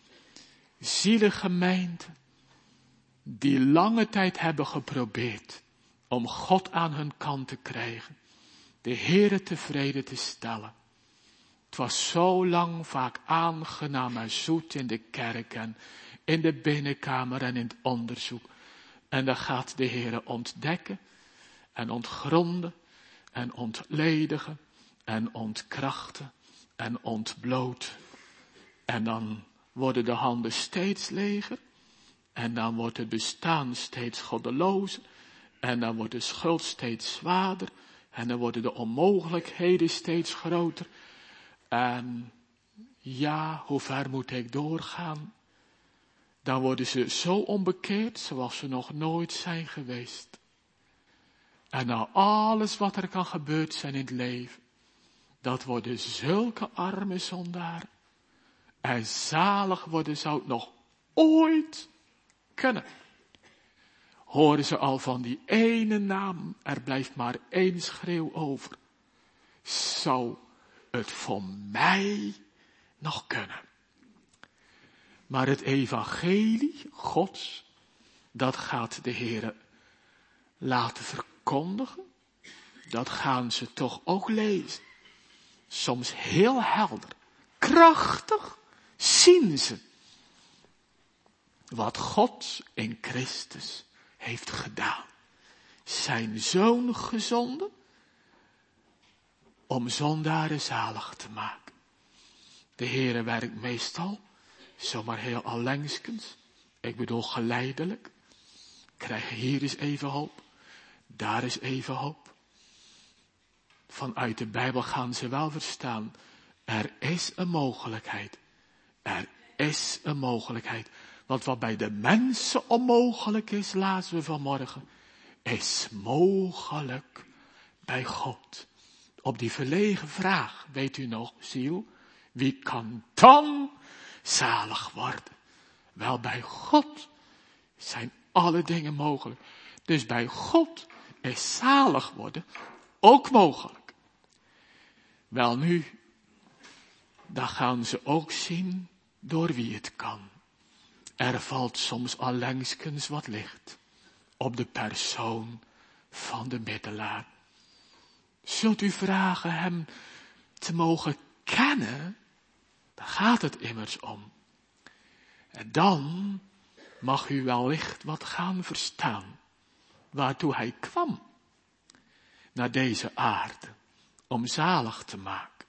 Zielegemeenten die lange tijd hebben geprobeerd om God aan hun kant te krijgen. De Heere tevreden te stellen. Het was zo lang vaak aangenaam en zoet in de kerk en in de binnenkamer en in het onderzoek. En dan gaat de Heere ontdekken en ontgronden en ontledigen en ontkrachten en ontbloot. En dan worden de handen steeds leger en dan wordt het bestaan steeds goddelozer en dan wordt de schuld steeds zwaarder en dan worden de onmogelijkheden steeds groter. En ja, hoe ver moet ik doorgaan? Dan worden ze zo onbekeerd zoals ze nog nooit zijn geweest. En nou alles wat er kan gebeurd zijn in het leven, dat worden zulke arme zondaren. En zalig worden zou het nog ooit kunnen. Horen ze al van die ene naam, er blijft maar één schreeuw over. Zou het voor mij nog kunnen? Maar het evangelie Gods, dat gaat de Heere laten verkondigen. Dat gaan ze toch ook lezen. Soms heel helder, krachtig zien ze wat God in Christus heeft gedaan. Zijn zoon gezonden om zondaren zalig te maken. De Heere werkt meestal zomaar heel allengskens. Ik bedoel geleidelijk. Krijg hier is even hoop. Daar is even hoop. Vanuit de Bijbel gaan ze wel verstaan. Er is een mogelijkheid. Er is een mogelijkheid. Want wat bij de mensen onmogelijk is, lazen we vanmorgen, is mogelijk bij God. Op die verlegen vraag, weet u nog, ziel, wie kan dan zalig worden? Wel, bij God zijn alle dingen mogelijk. Dus bij God is zalig worden ook mogelijk. Wel nu, dan gaan ze ook zien door wie het kan. Er valt soms allengskens wat licht op de persoon van de middelaar. Zult u vragen hem te mogen kennen? Daar gaat het immers om. En dan mag u wellicht wat gaan verstaan waartoe hij kwam naar deze aarde om zalig te maken.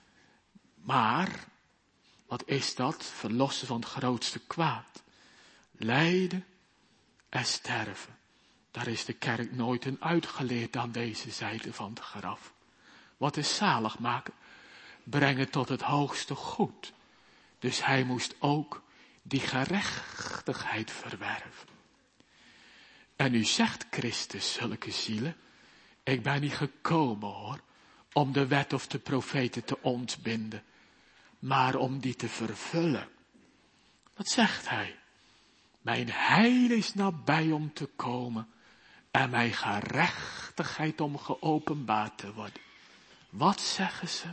Maar wat is dat? Verlossen van het grootste kwaad. Lijden en sterven. Daar is de kerk nooit een uitgeleerd aan deze zijde van het graf. Wat is zalig maken? Brengen tot het hoogste goed. Dus hij moest ook die gerechtigheid verwerven. En nu zegt Christus zulke zielen, ik ben niet gekomen hoor, om de wet of de profeten te ontbinden, maar om die te vervullen. Wat zegt hij? Mijn heil is nabij om te komen en mijn gerechtigheid om geopenbaard te worden. Wat zeggen ze?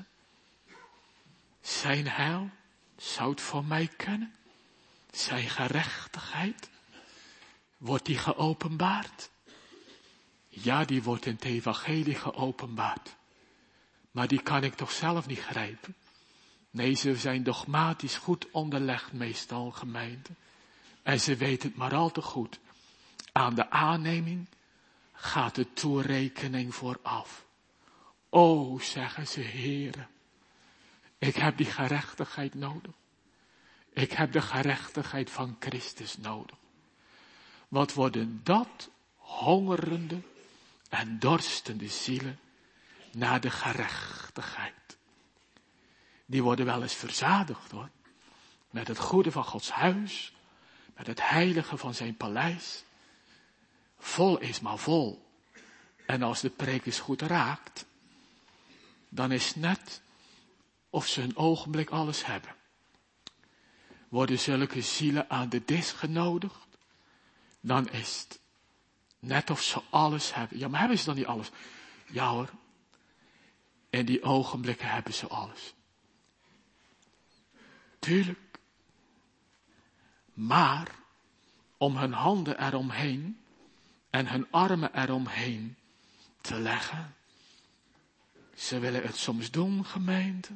Zijn heil zou het voor mij kunnen? Zijn gerechtigheid? Wordt die geopenbaard? Ja, die wordt in het evangelie geopenbaard. Maar die kan ik toch zelf niet grijpen? Nee, ze zijn dogmatisch goed onderlegd meestal, gemeente. En ze weten het maar al te goed. Aan de aanneming gaat de toerekening vooraf. O, zeggen ze, Heere, ik heb die gerechtigheid nodig. Ik heb de gerechtigheid van Christus nodig. Wat worden dat hongerende en dorstende zielen naar de gerechtigheid. Die worden wel eens verzadigd hoor. Met het goede van Gods huis. Met het heilige van zijn paleis. Vol is maar vol. En als de preek eens goed raakt. Dan is het net of ze een ogenblik alles hebben. Worden zulke zielen aan de dis genodigd. Dan is het net of ze alles hebben. Ja, maar hebben ze dan niet alles? Ja hoor. In die ogenblikken hebben ze alles. Tuurlijk. Maar om hun handen eromheen en hun armen eromheen te leggen. Ze willen het soms doen, gemeente.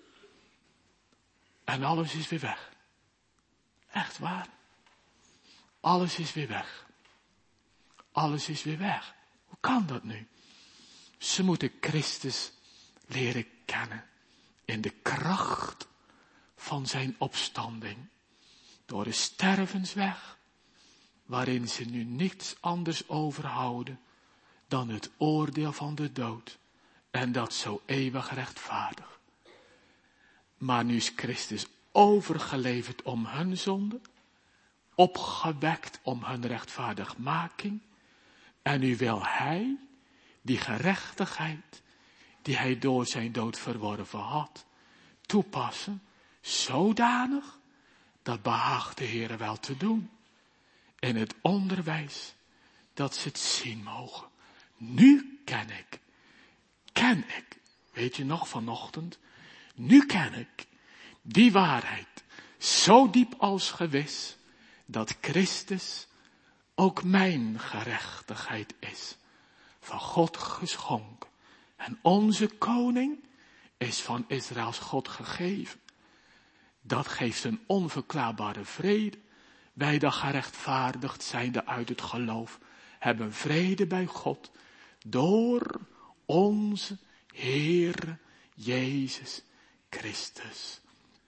En alles is weer weg. Echt waar. Alles is weer weg. Alles is weer weg. Hoe kan dat nu? Ze moeten Christus leren kennen. In de kracht van zijn opstanding. Door de stervensweg. Waarin ze nu niets anders overhouden. Dan het oordeel van de dood. En dat zo eeuwig rechtvaardig. Maar nu is Christus overgeleverd om hun zonde. Opgewekt om hun rechtvaardigmaking. En nu wil hij die gerechtigheid die hij door zijn dood verworven had, toepassen, zodanig, dat behaagt de Heere wel te doen. In het onderwijs, dat ze het zien mogen. Nu ken ik, ken ik, weet je nog vanochtend, nu ken ik die waarheid, zo diep als gewis, dat Christus ook mijn gerechtigheid is, van God geschonken. En onze koning is van Israëls God gegeven. Dat geeft een onverklaarbare vrede. Wij dat gerechtvaardigd zijnde uit het geloof, hebben vrede bij God, door onze Heer Jezus Christus.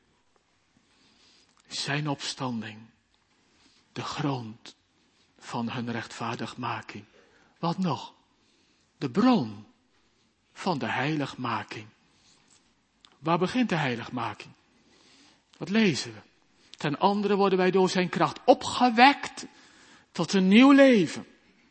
Zijn opstanding, de grond van hun rechtvaardigmaking. Wat nog? De bron van de heiligmaking. Waar begint de heiligmaking? Wat lezen we? Ten andere worden wij door zijn kracht opgewekt tot een nieuw leven.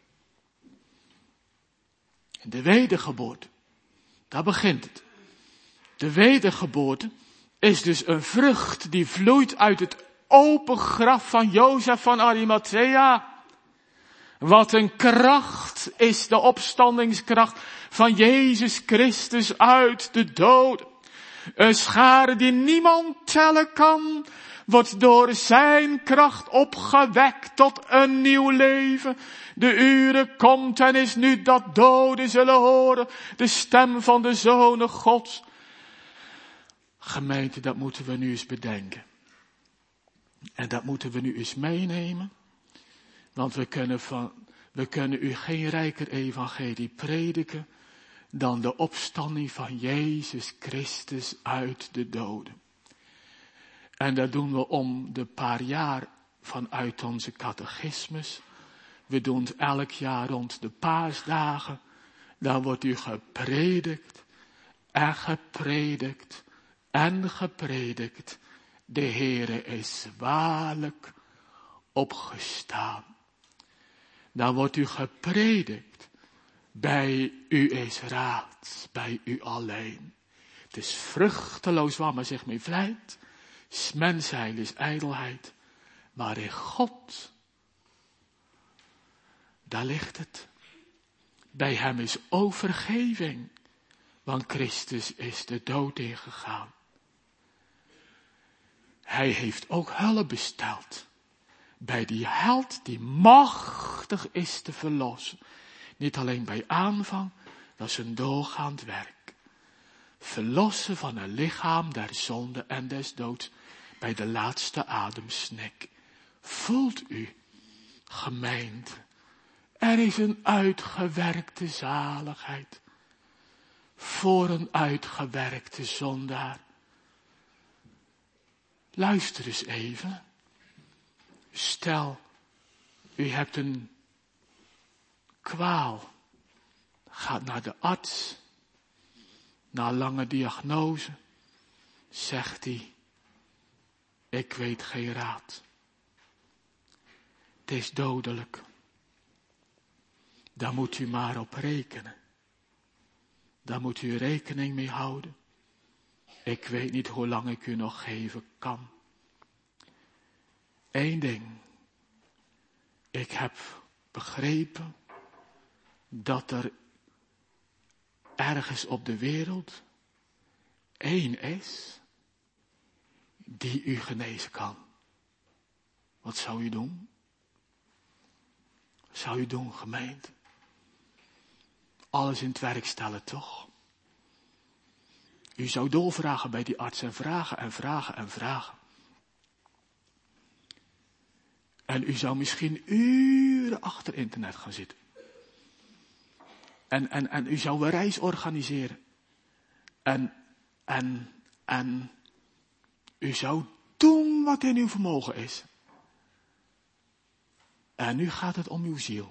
De wedergeboorte, daar begint het. De wedergeboorte is dus een vrucht die vloeit uit het open graf van Jozef van Arimathea. Wat een kracht is de opstandingskracht van Jezus Christus uit de dood. Een schare die niemand tellen kan, wordt door zijn kracht opgewekt tot een nieuw leven. De uren komt en is nu dat doden zullen horen de stem van de Zonen Gods. Gemeente, dat moeten we nu eens bedenken. En dat moeten we nu eens meenemen. Want we kunnen, van, we kunnen u geen rijker evangelie prediken dan de opstanding van Jezus Christus uit de doden. En dat doen we om de paar jaar vanuit onze catechismus. We doen het elk jaar rond de paasdagen. Dan wordt u gepredikt en gepredikt en gepredikt. De Heere is waarlijk opgestaan. Dan wordt u gepredikt. Bij u is raad, bij u alleen. Het is vruchteloos waar men zich mee vlijt. 's mens heil is ijdelheid. Maar in God, daar ligt het. Bij hem is ook vergeving. Want Christus is de dood ingegaan. Hij heeft ook hulp besteld. Bij die held die machtig is te verlossen. Niet alleen bij aanvang, dat is een doorgaand werk. Verlossen van een lichaam der zonde en des doods bij de laatste ademsnik. Voelt u, gemeente, er is een uitgewerkte zaligheid voor een uitgewerkte zondaar. Luister eens even. Stel, u hebt een kwaal. Gaat naar de arts. Na lange diagnose zegt hij, ik weet geen raad. Het is dodelijk. Daar moet u maar op rekenen. Daar moet u rekening mee houden. Ik weet niet hoe lang ik u nog geven kan. Eén ding. Ik heb begrepen dat er ergens op de wereld één is die u genezen kan. Wat zou u doen? Wat zou u doen, gemeente? Alles in het werk stellen, toch? U zou doorvragen bij die arts en vragen en vragen en vragen. En u zou misschien uren achter internet gaan zitten. En, en, en u zou een reis organiseren. En, en, en u zou doen wat in uw vermogen is. En nu gaat het om uw ziel.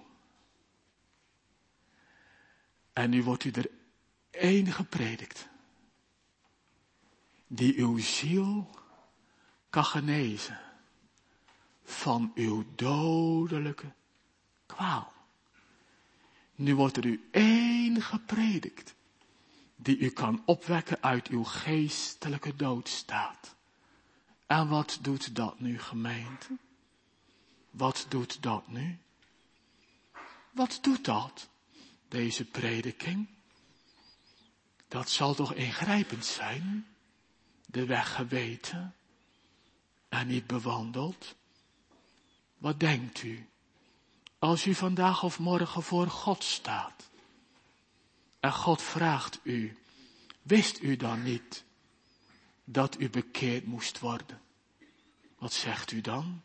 En nu wordt u er één gepredikt. Die uw ziel kan genezen. Van uw dodelijke kwaal. Nu wordt er u één gepredikt. Die u kan opwekken uit uw geestelijke doodstaat. En wat doet dat nu, gemeente? Wat doet dat nu? Wat doet dat? Deze prediking? Dat zal toch ingrijpend zijn? De weg geweten en niet bewandeld? Wat denkt u? Als u vandaag of morgen voor God staat. En God vraagt u, wist u dan niet dat u bekeerd moest worden? Wat zegt u dan?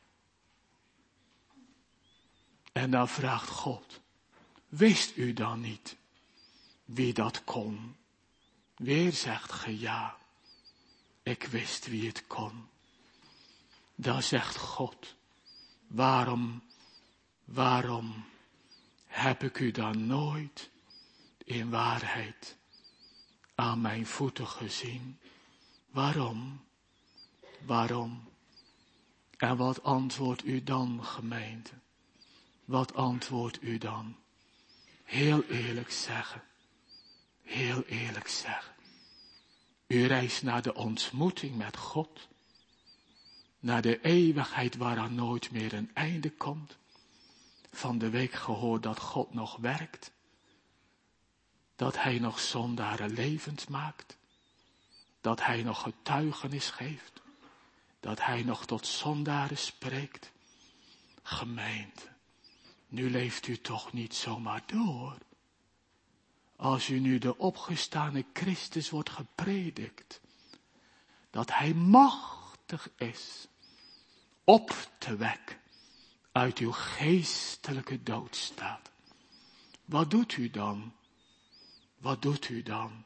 En dan vraagt God, wist u dan niet wie dat kon? Weer zegt ge ja, ik wist wie het kon. Dan zegt God, waarom, waarom heb ik u dan nooit in waarheid aan mijn voeten gezien? Waarom? Waarom? En wat antwoordt u dan, gemeente? Wat antwoordt u dan? Heel eerlijk zeggen. Heel eerlijk zeggen. U reist naar de ontmoeting met God. Naar de eeuwigheid waaraan nooit meer een einde komt. Van de week gehoord dat God nog werkt. Dat hij nog zondaren levend maakt. Dat hij nog getuigenis geeft. Dat hij nog tot zondaren spreekt. Gemeente, nu leeft u toch niet zomaar door. Als u nu de opgestane Christus wordt gepredikt. Dat hij machtig is. Op te wekken. Uit uw geestelijke doodstaat. Wat doet u dan? Wat doet u dan?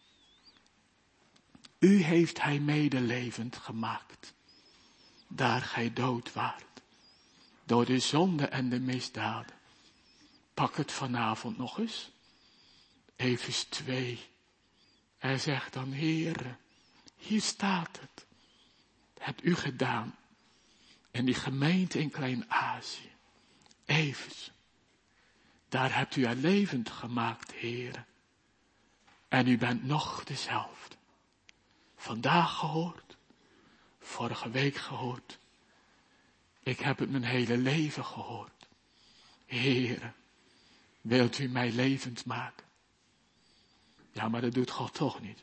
U heeft hij medelevend gemaakt. Daar gij dood waart. Door de zonde en de misdaden. Pak het vanavond nog eens. Efeze twee. Hij zegt dan, Heere, hier staat het. Hebt u gedaan. En die gemeente in Klein-Azië. Efeze. Daar hebt u haar levend gemaakt, Heere. En u bent nog dezelfde. Vandaag gehoord. Vorige week gehoord. Ik heb het mijn hele leven gehoord. Heere, wilt u mij levend maken? Ja, maar dat doet God toch niet.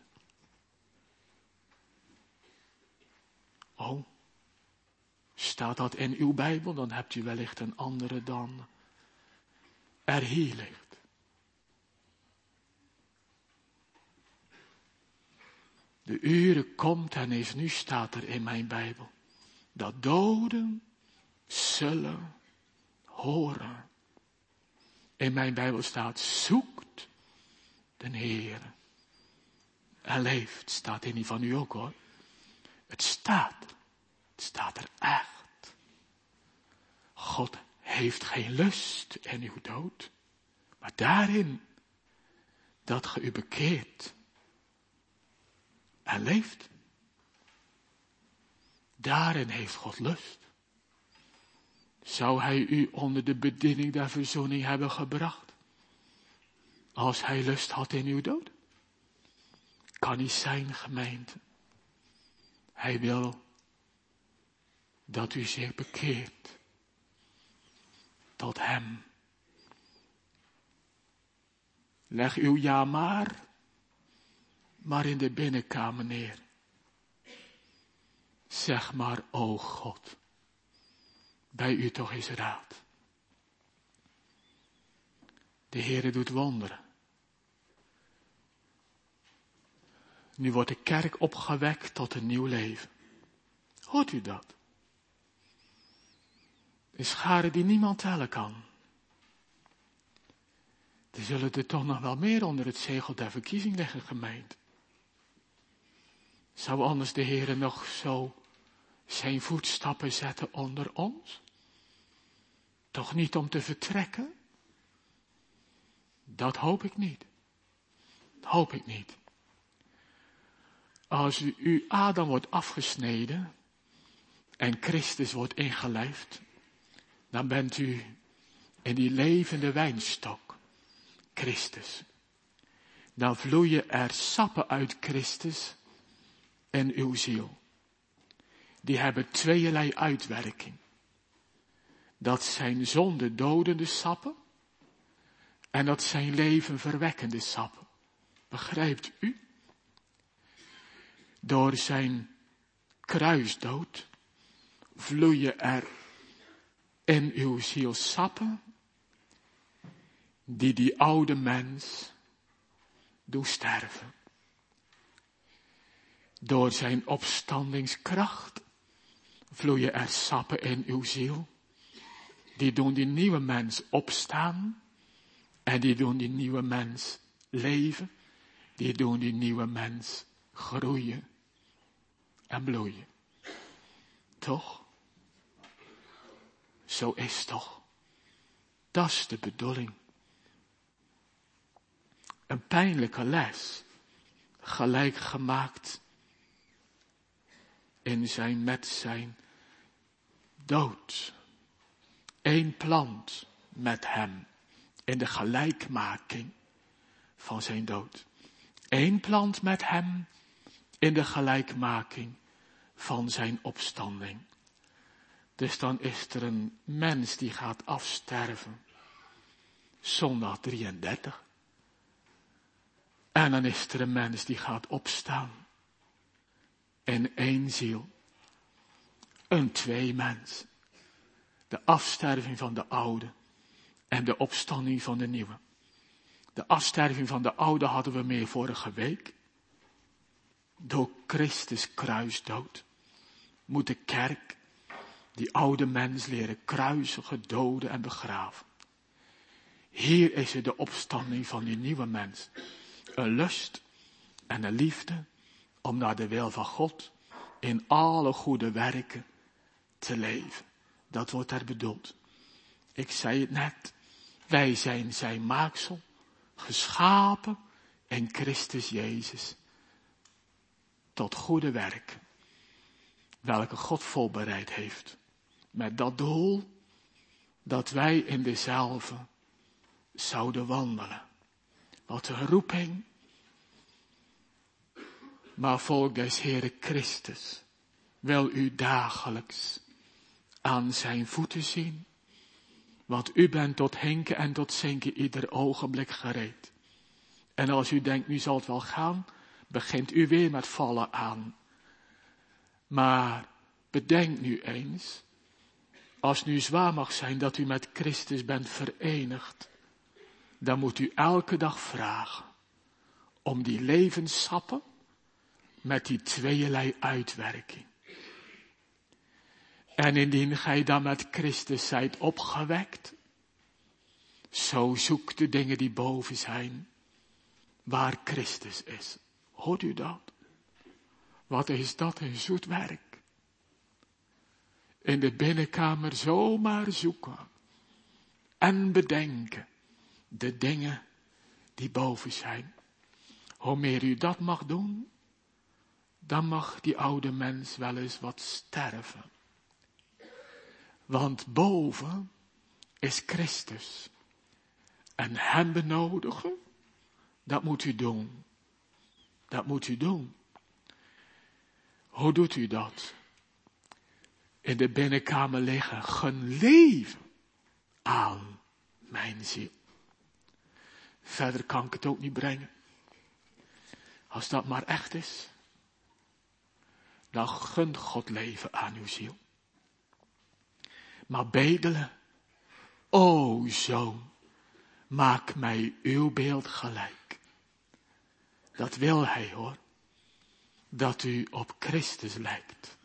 Oh, staat dat in uw Bijbel? Dan hebt u wellicht een andere dan er hier ligt. De uren komt en is nu, staat er in mijn Bijbel, dat doden zullen horen. In mijn Bijbel staat, zoekt de Heer. En leeft, staat in die van u ook hoor. Het staat er. Het staat er echt. God heeft geen lust in uw dood. Maar daarin dat ge u bekeert en leeft. Daarin heeft God lust. Zou hij u onder de bediening der verzoening hebben gebracht? Als hij lust had in uw dood? Kan niet zijn, gemeente. Hij wil dat u zich bekeert tot hem. Leg uw ja maar, maar in de binnenkamer neer. Zeg maar, o God, bij u toch is raad. De Heere doet wonderen. Nu wordt de kerk opgewekt tot een nieuw leven. Hoort u dat? Een schare die niemand tellen kan. Er zullen er toch nog wel meer onder het zegel der verkiezing liggen, gemeente. Zou anders de Heere nog zo zijn voetstappen zetten onder ons? Toch niet om te vertrekken? Dat hoop ik niet. Dat hoop ik niet. Als u, u Adam wordt afgesneden en Christus wordt ingelijfd, dan bent u in die levende wijnstok, Christus. Dan vloeien er sappen uit Christus en uw ziel. Die hebben tweeërlei uitwerking. Dat zijn zonde dodende sappen en dat zijn leven verwekkende sappen. Begrijpt u? Door zijn kruisdood vloeien er in uw ziel sappen die die oude mens doen sterven. Door zijn opstandingskracht vloeien er sappen in uw ziel. Die doen die nieuwe mens opstaan. En die doen die nieuwe mens leven. Die doen die nieuwe mens groeien en bloeien. Toch? Zo is toch. Dat is de bedoeling. Een pijnlijke les. Gelijk gemaakt in zijn met zijn dood. Eén plant met hem in de gelijkmaking van zijn dood. Eén plant met hem in de gelijkmaking van zijn opstanding. Dus dan is er een mens die gaat afsterven. Zondag drieëndertig. En dan is er een mens die gaat opstaan. In één ziel. Een twee mens. De afsterving van de oude. En de opstanding van de nieuwe. De afsterving van de oude hadden we meer vorige week. Door Christus kruisdood. Moet de kerk die oude mens leren kruisigen, doden en begraven. Hier is er de opstanding van die nieuwe mens. Een lust en een liefde om naar de wil van God in alle goede werken te leven. Dat wordt er bedoeld. Ik zei het net. Wij zijn zijn maaksel, geschapen in Christus Jezus. Tot goede werken. Welke God voorbereid heeft. Met dat doel dat wij in dezelfde zouden wandelen. Wat een roeping. Maar volk des Heere Christus wil u dagelijks aan zijn voeten zien. Want u bent tot hinken en tot zinken ieder ogenblik gereed. En als u denkt, nu zal het wel gaan, begint u weer met vallen aan. Maar bedenk nu eens, als het nu zwaar mag zijn dat u met Christus bent verenigd, dan moet u elke dag vragen om die levenssappen met die tweeërlei uitwerking. En indien gij dan met Christus zijt opgewekt, zo zoek de dingen die boven zijn, waar Christus is. Hoort u dat? Wat is dat een zoet werk? In de binnenkamer zomaar zoeken en bedenken de dingen die boven zijn. Hoe meer u dat mag doen, dan mag die oude mens wel eens wat sterven. Want boven is Christus. En hem benodigen, dat moet u doen. Dat moet u doen. Hoe doet u dat? In de binnenkamer liggen, gun leven aan mijn ziel. Verder kan ik het ook niet brengen. Als dat maar echt is, dan gunt God leven aan uw ziel. Maar bedelen, o zoon, maak mij uw beeld gelijk. Dat wil hij hoor, dat u op Christus lijkt.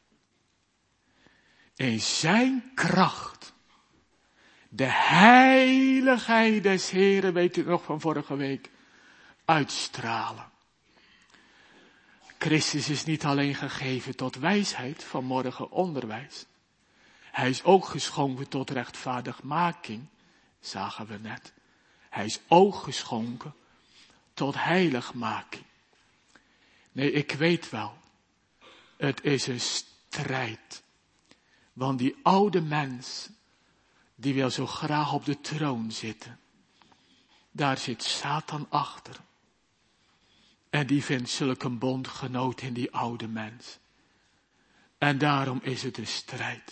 In zijn kracht, de heiligheid des Heren, weet u nog van vorige week, uitstralen. Christus is niet alleen gegeven tot wijsheid, vanmorgen onderwijs. Hij is ook geschonken tot rechtvaardigmaking, zagen we net. Hij is ook geschonken tot heiligmaking. Nee, ik weet wel, het is een strijd. Want die oude mens, die wil zo graag op de troon zitten. Daar zit Satan achter. En die vindt zulke bondgenoot in die oude mens. En daarom is het een strijd.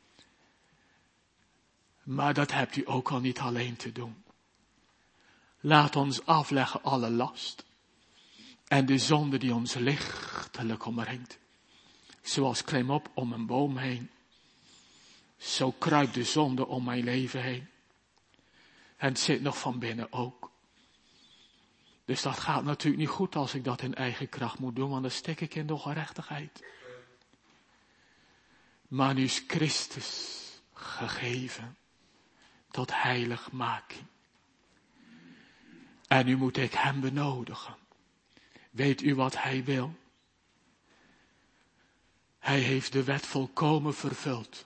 Maar dat hebt u ook al niet alleen te doen. Laat ons afleggen alle last. En de zonde die ons lichtelijk omringt. Zoals klim op om een boom heen. Zo kruipt de zonde om mijn leven heen. En het zit nog van binnen ook. Dus dat gaat natuurlijk niet goed als ik dat in eigen kracht moet doen, want dan stik ik in de ongerechtigheid. Maar nu is Christus gegeven tot heiligmaking. En nu moet ik hem benodigen. Weet u wat hij wil? Hij heeft de wet volkomen vervuld.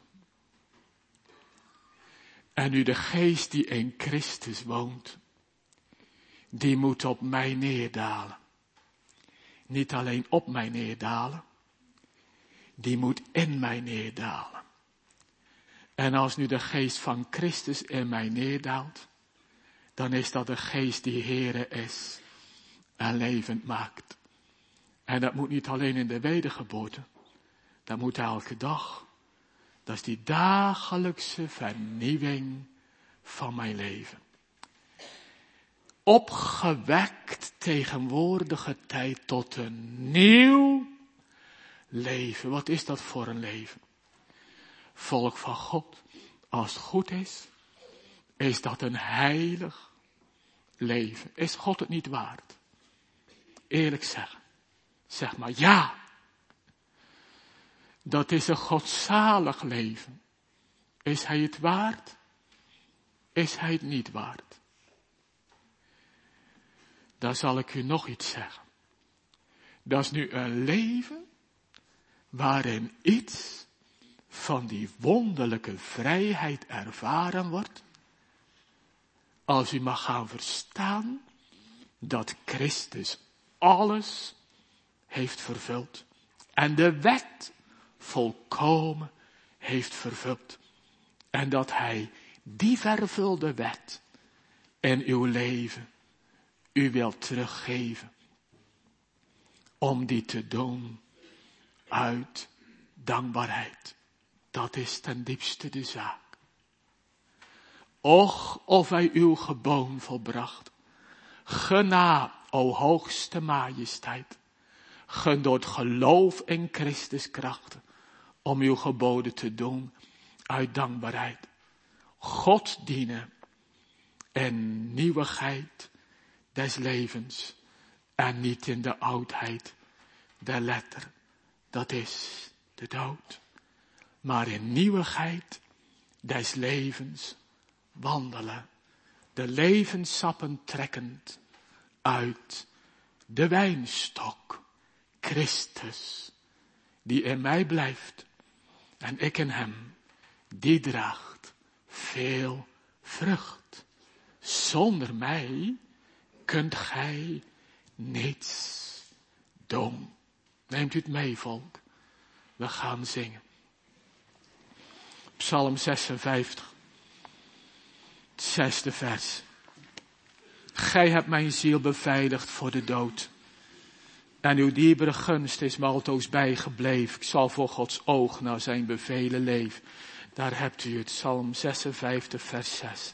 En nu de geest die in Christus woont, die moet op mij neerdalen. Niet alleen op mij neerdalen, die moet in mij neerdalen. En als nu de geest van Christus in mij neerdaalt, dan is dat de geest die Heere is en levend maakt. En dat moet niet alleen in de wedergeboorte, dat moet elke dag. Dat is die dagelijkse vernieuwing van mijn leven. Opgewekt tegenwoordige tijd tot een nieuw leven. Wat is dat voor een leven? Volk van God, als het goed is, is dat een heilig leven. Is God het niet waard? Eerlijk zeggen. Zeg maar ja. Dat is een godzalig leven. Is hij het waard? Is hij het niet waard? Dan zal ik u nog iets zeggen. Dat is nu een leven waarin iets van die wonderlijke vrijheid ervaren wordt. Als u mag gaan verstaan dat Christus alles heeft vervuld. En de wet volkomen heeft vervuld. En dat hij die vervulde wet in uw leven u wil teruggeven. Om die te doen uit dankbaarheid. Dat is ten diepste de zaak. Och, of hij uw geboon volbracht. Gena, o hoogste majesteit. Gun door het geloof in Christus krachten. Om uw geboden te doen uit dankbaarheid. God dienen in nieuwigheid des levens. En niet in de oudheid der letter. Dat is de dood. maar in nieuwigheid des levens wandelen. De levenssappen trekkend uit de wijnstok, Christus, die in mij blijft en ik in hem, die draagt veel vrucht. Zonder mij kunt gij niets doen. Neemt u het mee, volk. We gaan zingen. Psalm zesenvijftig. Het zesde vers. Gij hebt mijn ziel beveiligd voor de dood. En uw dierbare gunst is me altoos bijgebleven. Ik zal voor Gods oog naar zijn bevelen leven. Daar hebt u het. Psalm zesenvijftig, vers zes.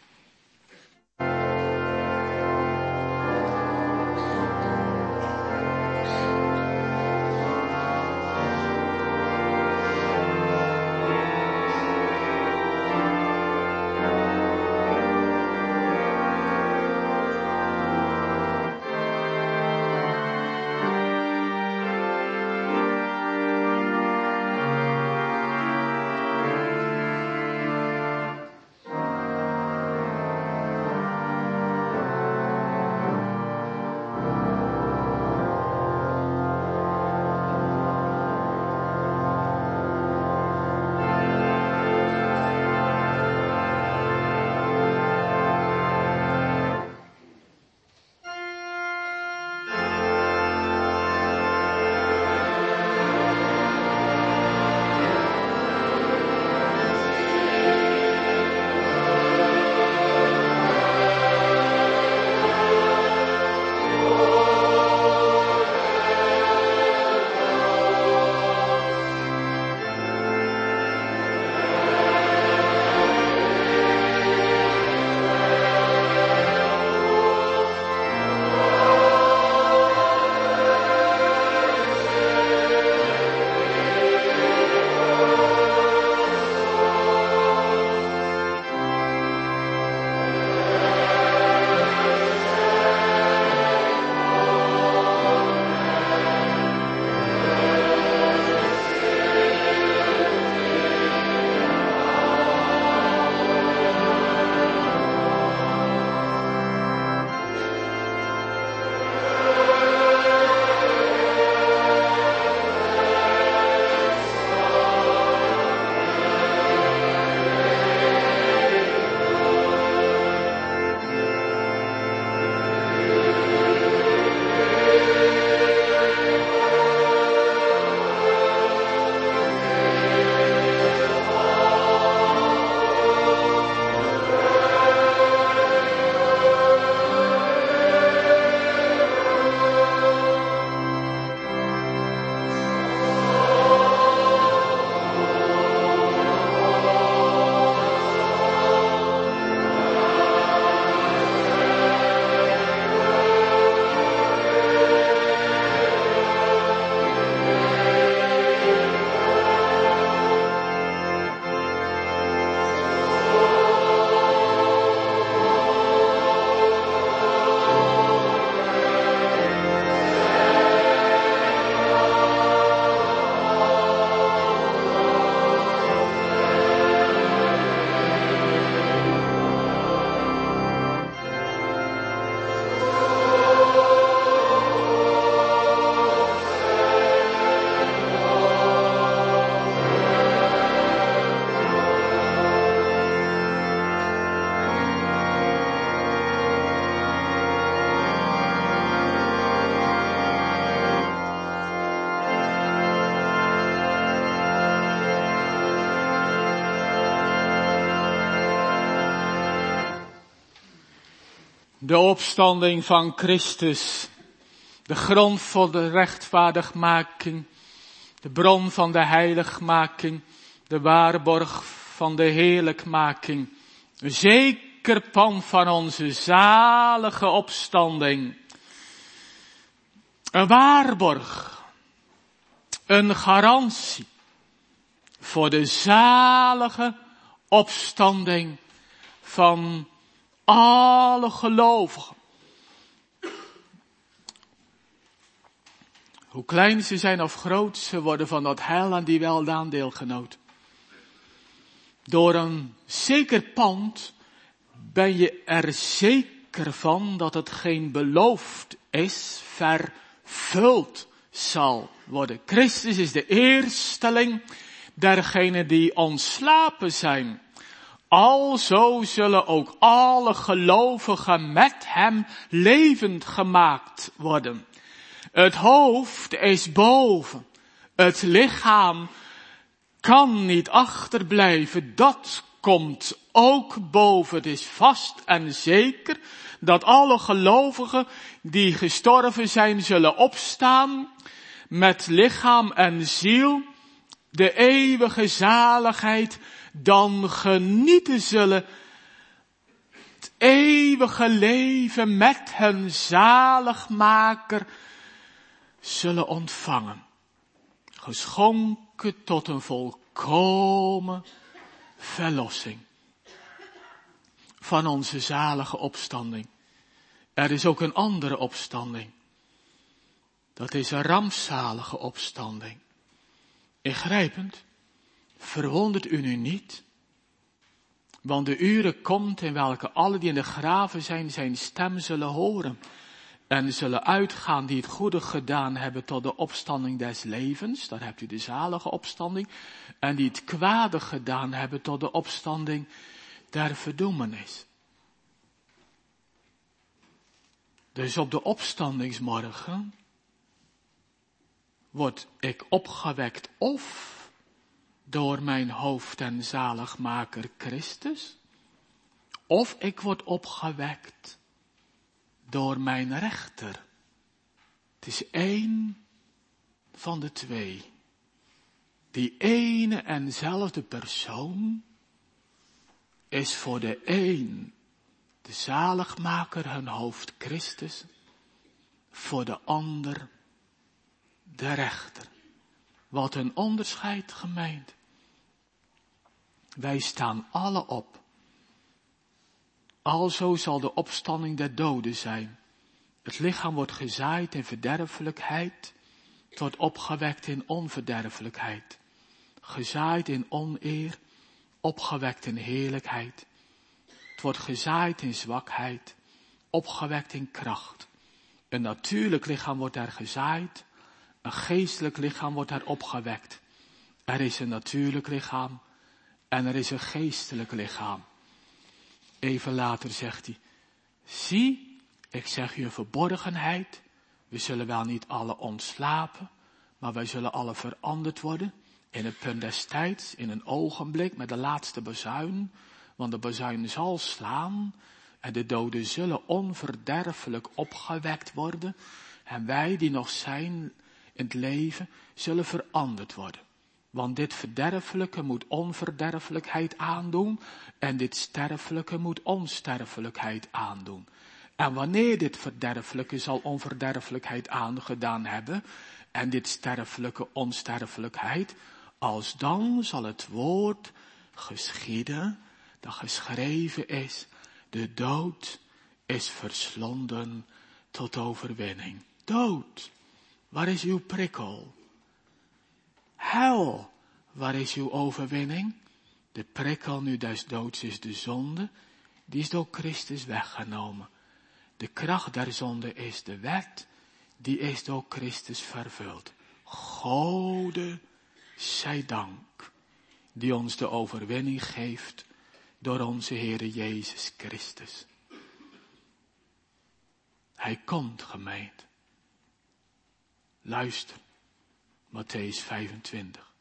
De opstanding van Christus, de grond voor de rechtvaardigmaking, de bron van de heiligmaking, de waarborg van de heerlijkmaking, een zeker pand van onze zalige opstanding, een waarborg, een garantie voor de zalige opstanding van alle gelovigen. Hoe klein ze zijn of groot, ze worden van dat heil aan die weldaan deelgenoot. Door een zeker pand ben je er zeker van dat hetgeen beloofd is, vervuld zal worden. Christus is de eersteling dergenen die ontslapen zijn. Alzo zullen ook alle gelovigen met hem levend gemaakt worden. Het hoofd is boven. Het lichaam kan niet achterblijven. Dat komt ook boven. Het is vast en zeker dat alle gelovigen die gestorven zijn zullen opstaan met lichaam en ziel, de eeuwige zaligheid dan genieten zullen, het eeuwige leven met hun zaligmaker zullen ontvangen. Geschonken tot een volkomen verlossing van onze zalige opstanding. Er is ook een andere opstanding. Dat is een rampzalige opstanding. Ingrijpend, verwondert u nu niet, want de uren komt in welke alle die in de graven zijn, zijn stem zullen horen en zullen uitgaan die het goede gedaan hebben tot de opstanding des levens, daar hebt u de zalige opstanding, en die het kwade gedaan hebben tot de opstanding der verdoemenis. Dus op de opstandingsmorgen word ik opgewekt of door mijn hoofd en zaligmaker Christus, of ik word opgewekt door mijn rechter. Het is één van de twee. Die ene en zelfde persoon is voor de een de zaligmaker, hun hoofd Christus, voor de ander de rechter. Wat een onderscheid, gemeente. Wij staan alle op. Alzo zal de opstanding der doden zijn. Het lichaam wordt gezaaid in verderfelijkheid, het wordt opgewekt in onverderfelijkheid. Gezaaid in oneer, opgewekt in heerlijkheid. Het wordt gezaaid in zwakheid, opgewekt in kracht. Een natuurlijk lichaam wordt daar gezaaid, een geestelijk lichaam wordt daar opgewekt. Er is een natuurlijk lichaam en er is een geestelijk lichaam. Even later zegt hij, zie, ik zeg u een verborgenheid. We zullen wel niet alle ontslapen, maar wij zullen alle veranderd worden. In het punt des tijds, in een ogenblik, met de laatste bazuin. Want de bazuin zal slaan en de doden zullen onverderfelijk opgewekt worden. En wij die nog zijn in het leven, zullen veranderd worden. Want dit verderfelijke moet onverderfelijkheid aandoen en dit sterfelijke moet onsterfelijkheid aandoen. En wanneer dit verderfelijke zal onverderfelijkheid aangedaan hebben en dit sterfelijke onsterfelijkheid, als dan zal het woord geschieden dat geschreven is, de dood is verslonden tot overwinning. Dood, waar is uw prikkel? Hel, waar is uw overwinning? De prikkel nu des doods is de zonde, die is door Christus weggenomen. De kracht der zonde is de wet, die is door Christus vervuld. Gode zij dank, die ons de overwinning geeft door onze Heere Jezus Christus. Hij komt, gemeente. Luister, Mattheüs vijfentwintig.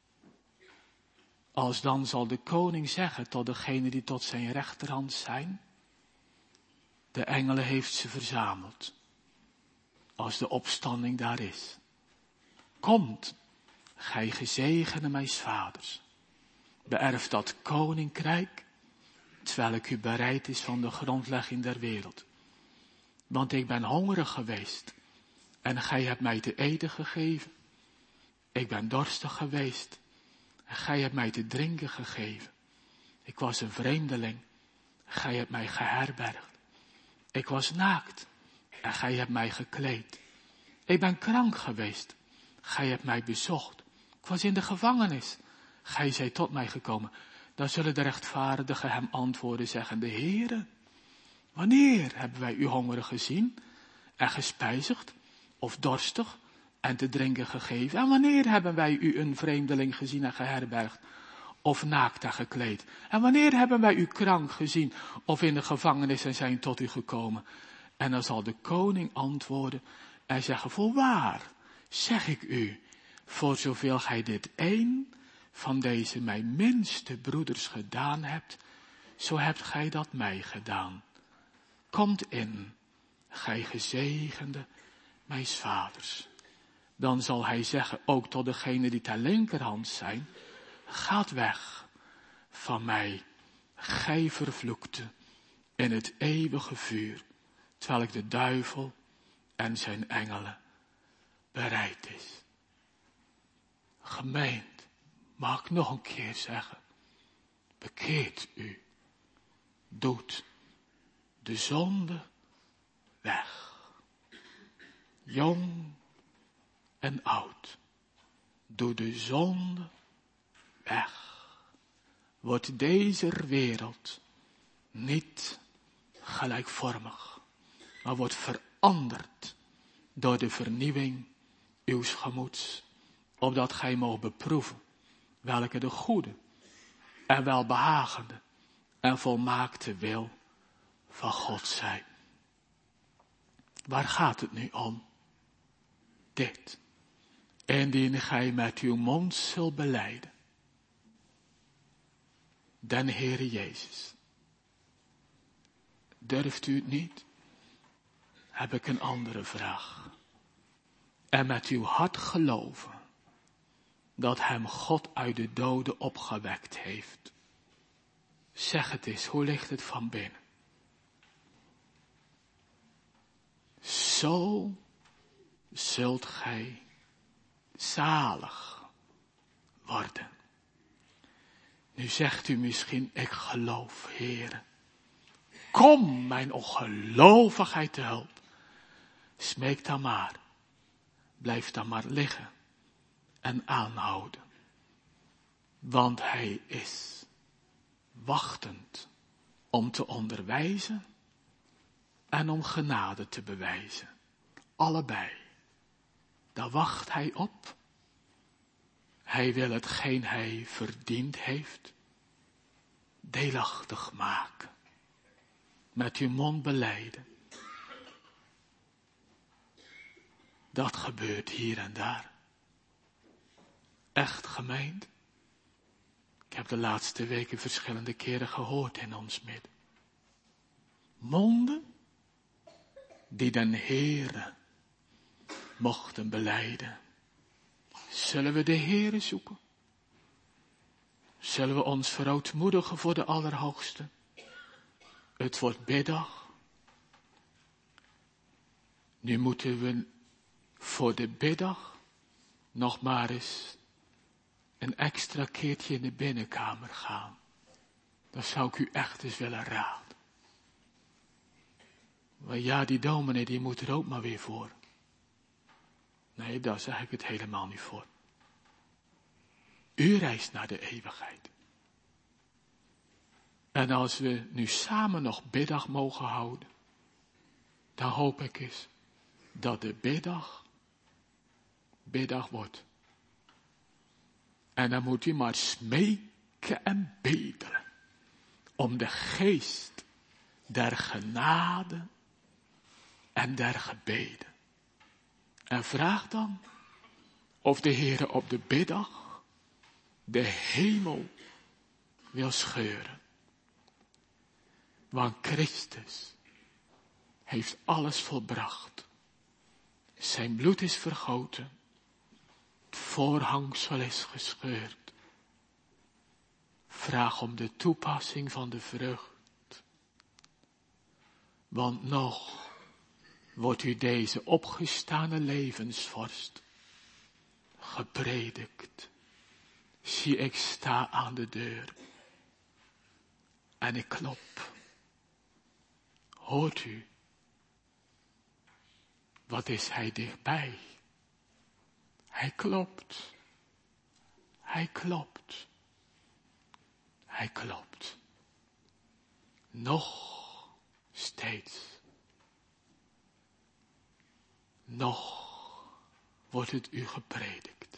Als dan zal de koning zeggen tot degene die tot zijn rechterhand zijn, de engelen heeft ze verzameld, als de opstanding daar is. Komt, gij gezegende mijns vaders, beërf dat koninkrijk, terwijl ik u bereid is van de grondlegging der wereld. Want ik ben hongerig geweest, en gij hebt mij te eten gegeven. Ik ben dorstig geweest, en gij hebt mij te drinken gegeven. Ik was een vreemdeling, en gij hebt mij geherbergd. Ik was naakt, en gij hebt mij gekleed. Ik ben krank geweest, gij hebt mij bezocht. Ik was in de gevangenis, gij zijt tot mij gekomen. Dan zullen de rechtvaardigen hem antwoorden zeggende, Heere, wanneer hebben wij u hongerig gezien en gespijzigd, of dorstig en te drinken gegeven? En wanneer hebben wij u een vreemdeling gezien en geherbergd, of naakt en gekleed? En wanneer hebben wij u krank gezien, of in de gevangenis en zijn tot u gekomen? En dan zal de koning antwoorden en zeggen, voorwaar, zeg ik u, voor zoveel gij dit een van deze mijn minste broeders gedaan hebt, zo hebt gij dat mij gedaan. Komt in, gij gezegende mijns vaders. Dan zal hij zeggen, ook tot degene die ter linkerhand zijn, gaat weg van mij, gij vervloekte, in het eeuwige vuur, terwijl ik de duivel en zijn engelen bereid is. Gemeente, mag ik nog een keer zeggen, bekeert u, doet de zonde weg. Jong en oud, doe de zonde weg. Wordt deze wereld niet gelijkvormig, maar wordt veranderd door de vernieuwing uws gemoeds, opdat gij moogt beproeven welke de goede en welbehagende en volmaakte wil van God zij. Waar gaat het nu om? Dit. Indien gij met uw mond zult belijden, den Heere Jezus. Durft u het niet? Heb ik een andere vraag. En met uw hart geloven dat hem God uit de doden opgewekt heeft. Zeg het eens, hoe ligt het van binnen? Zo zult gij zalig worden. Nu zegt u misschien, ik geloof, Heere. Kom mijn ongelovigheid te hulp. Smeek dan maar. Blijf dan maar liggen en aanhouden. Want hij is wachtend om te onderwijzen en om genade te bewijzen. Allebei. Daar wacht hij op. Hij wil hetgeen hij verdiend heeft deelachtig maken. Met uw mond belijden. Dat gebeurt hier en daar. Echt gemeend. Ik heb de laatste weken verschillende keren gehoord in ons midden. Monden die den Heere mochten belijden. Zullen we de Heere zoeken? Zullen we ons verootmoedigen voor de Allerhoogste? Het wordt biddag. Nu moeten we voor de biddag nog maar eens een extra keertje in de binnenkamer gaan. Dat zou ik u echt eens willen raden. Maar ja, die dominee die moet er ook maar weer voor. Nee, daar zeg ik het helemaal niet voor. U reist naar de eeuwigheid. En als we nu samen nog biddag mogen houden, dan hoop ik eens dat de biddag, biddag wordt. En dan moet u maar smeken en bedelen om de geest der genade en der gebeden. En vraag dan of de Heere op de biddag de hemel wil scheuren. Want Christus heeft alles volbracht. Zijn bloed is vergoten. Het voorhangsel is gescheurd. Vraag om de toepassing van de vrucht. Want nog wordt u deze opgestane levensvorst gepredikt. Zie, ik sta aan de deur en ik klop. Hoort u? Wat is hij dichtbij? Hij klopt. Hij klopt. Hij klopt. Nog steeds. Nog wordt het u gepredikt.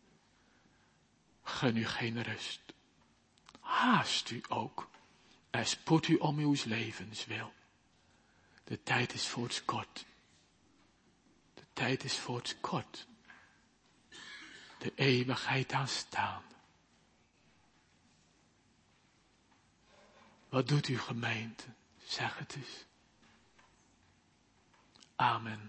Gun u geen rust. Haast u ook. En spoed u om uw levenswil. De tijd is voorts kort. De tijd is voorts kort. De eeuwigheid aanstaande. Wat doet uw gemeente? Zeg het eens. Amen.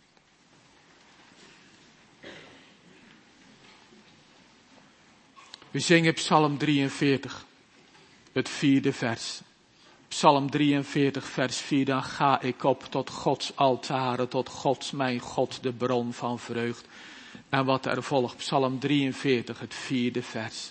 We zingen Psalm drieënveertig, het vierde vers. Psalm drieënveertig, vers vier. Dan ga ik op tot Gods altaren, tot Gods, mijn God, de bron van vreugd. En wat er volgt, Psalm drieënveertig, het vierde vers.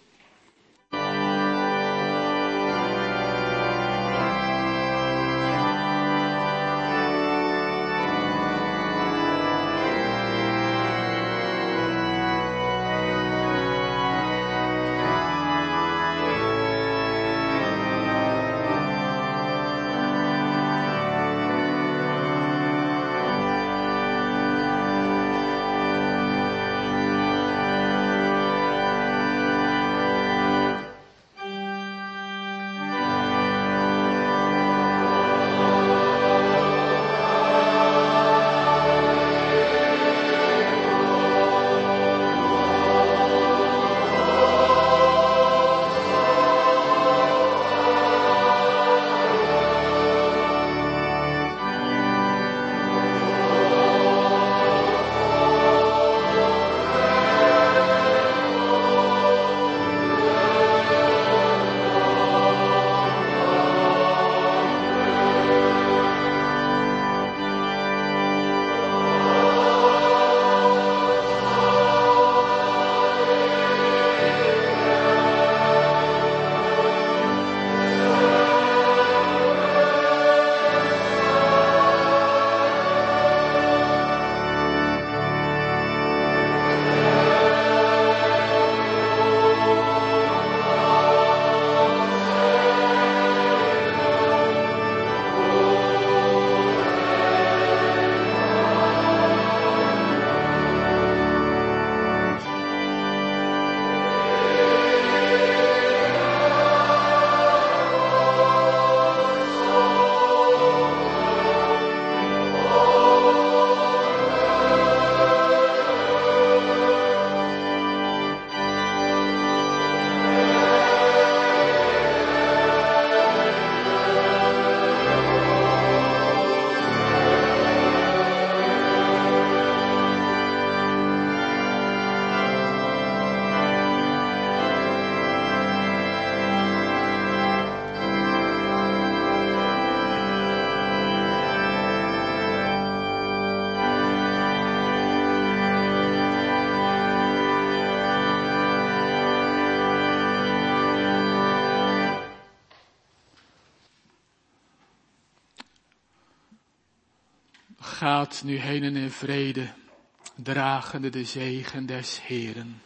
Gaat nu heen en in vrede, dragende de zegen des Heeren.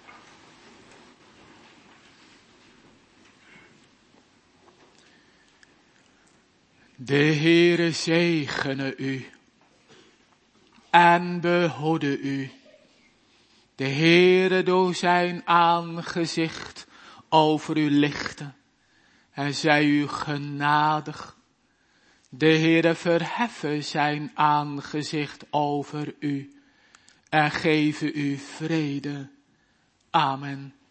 De Heere zegene u en behoede u. De Heere door zijn aangezicht over u lichten en zij u genadig. De Heere verheffen zijn aangezicht over u en geven u vrede. Amen.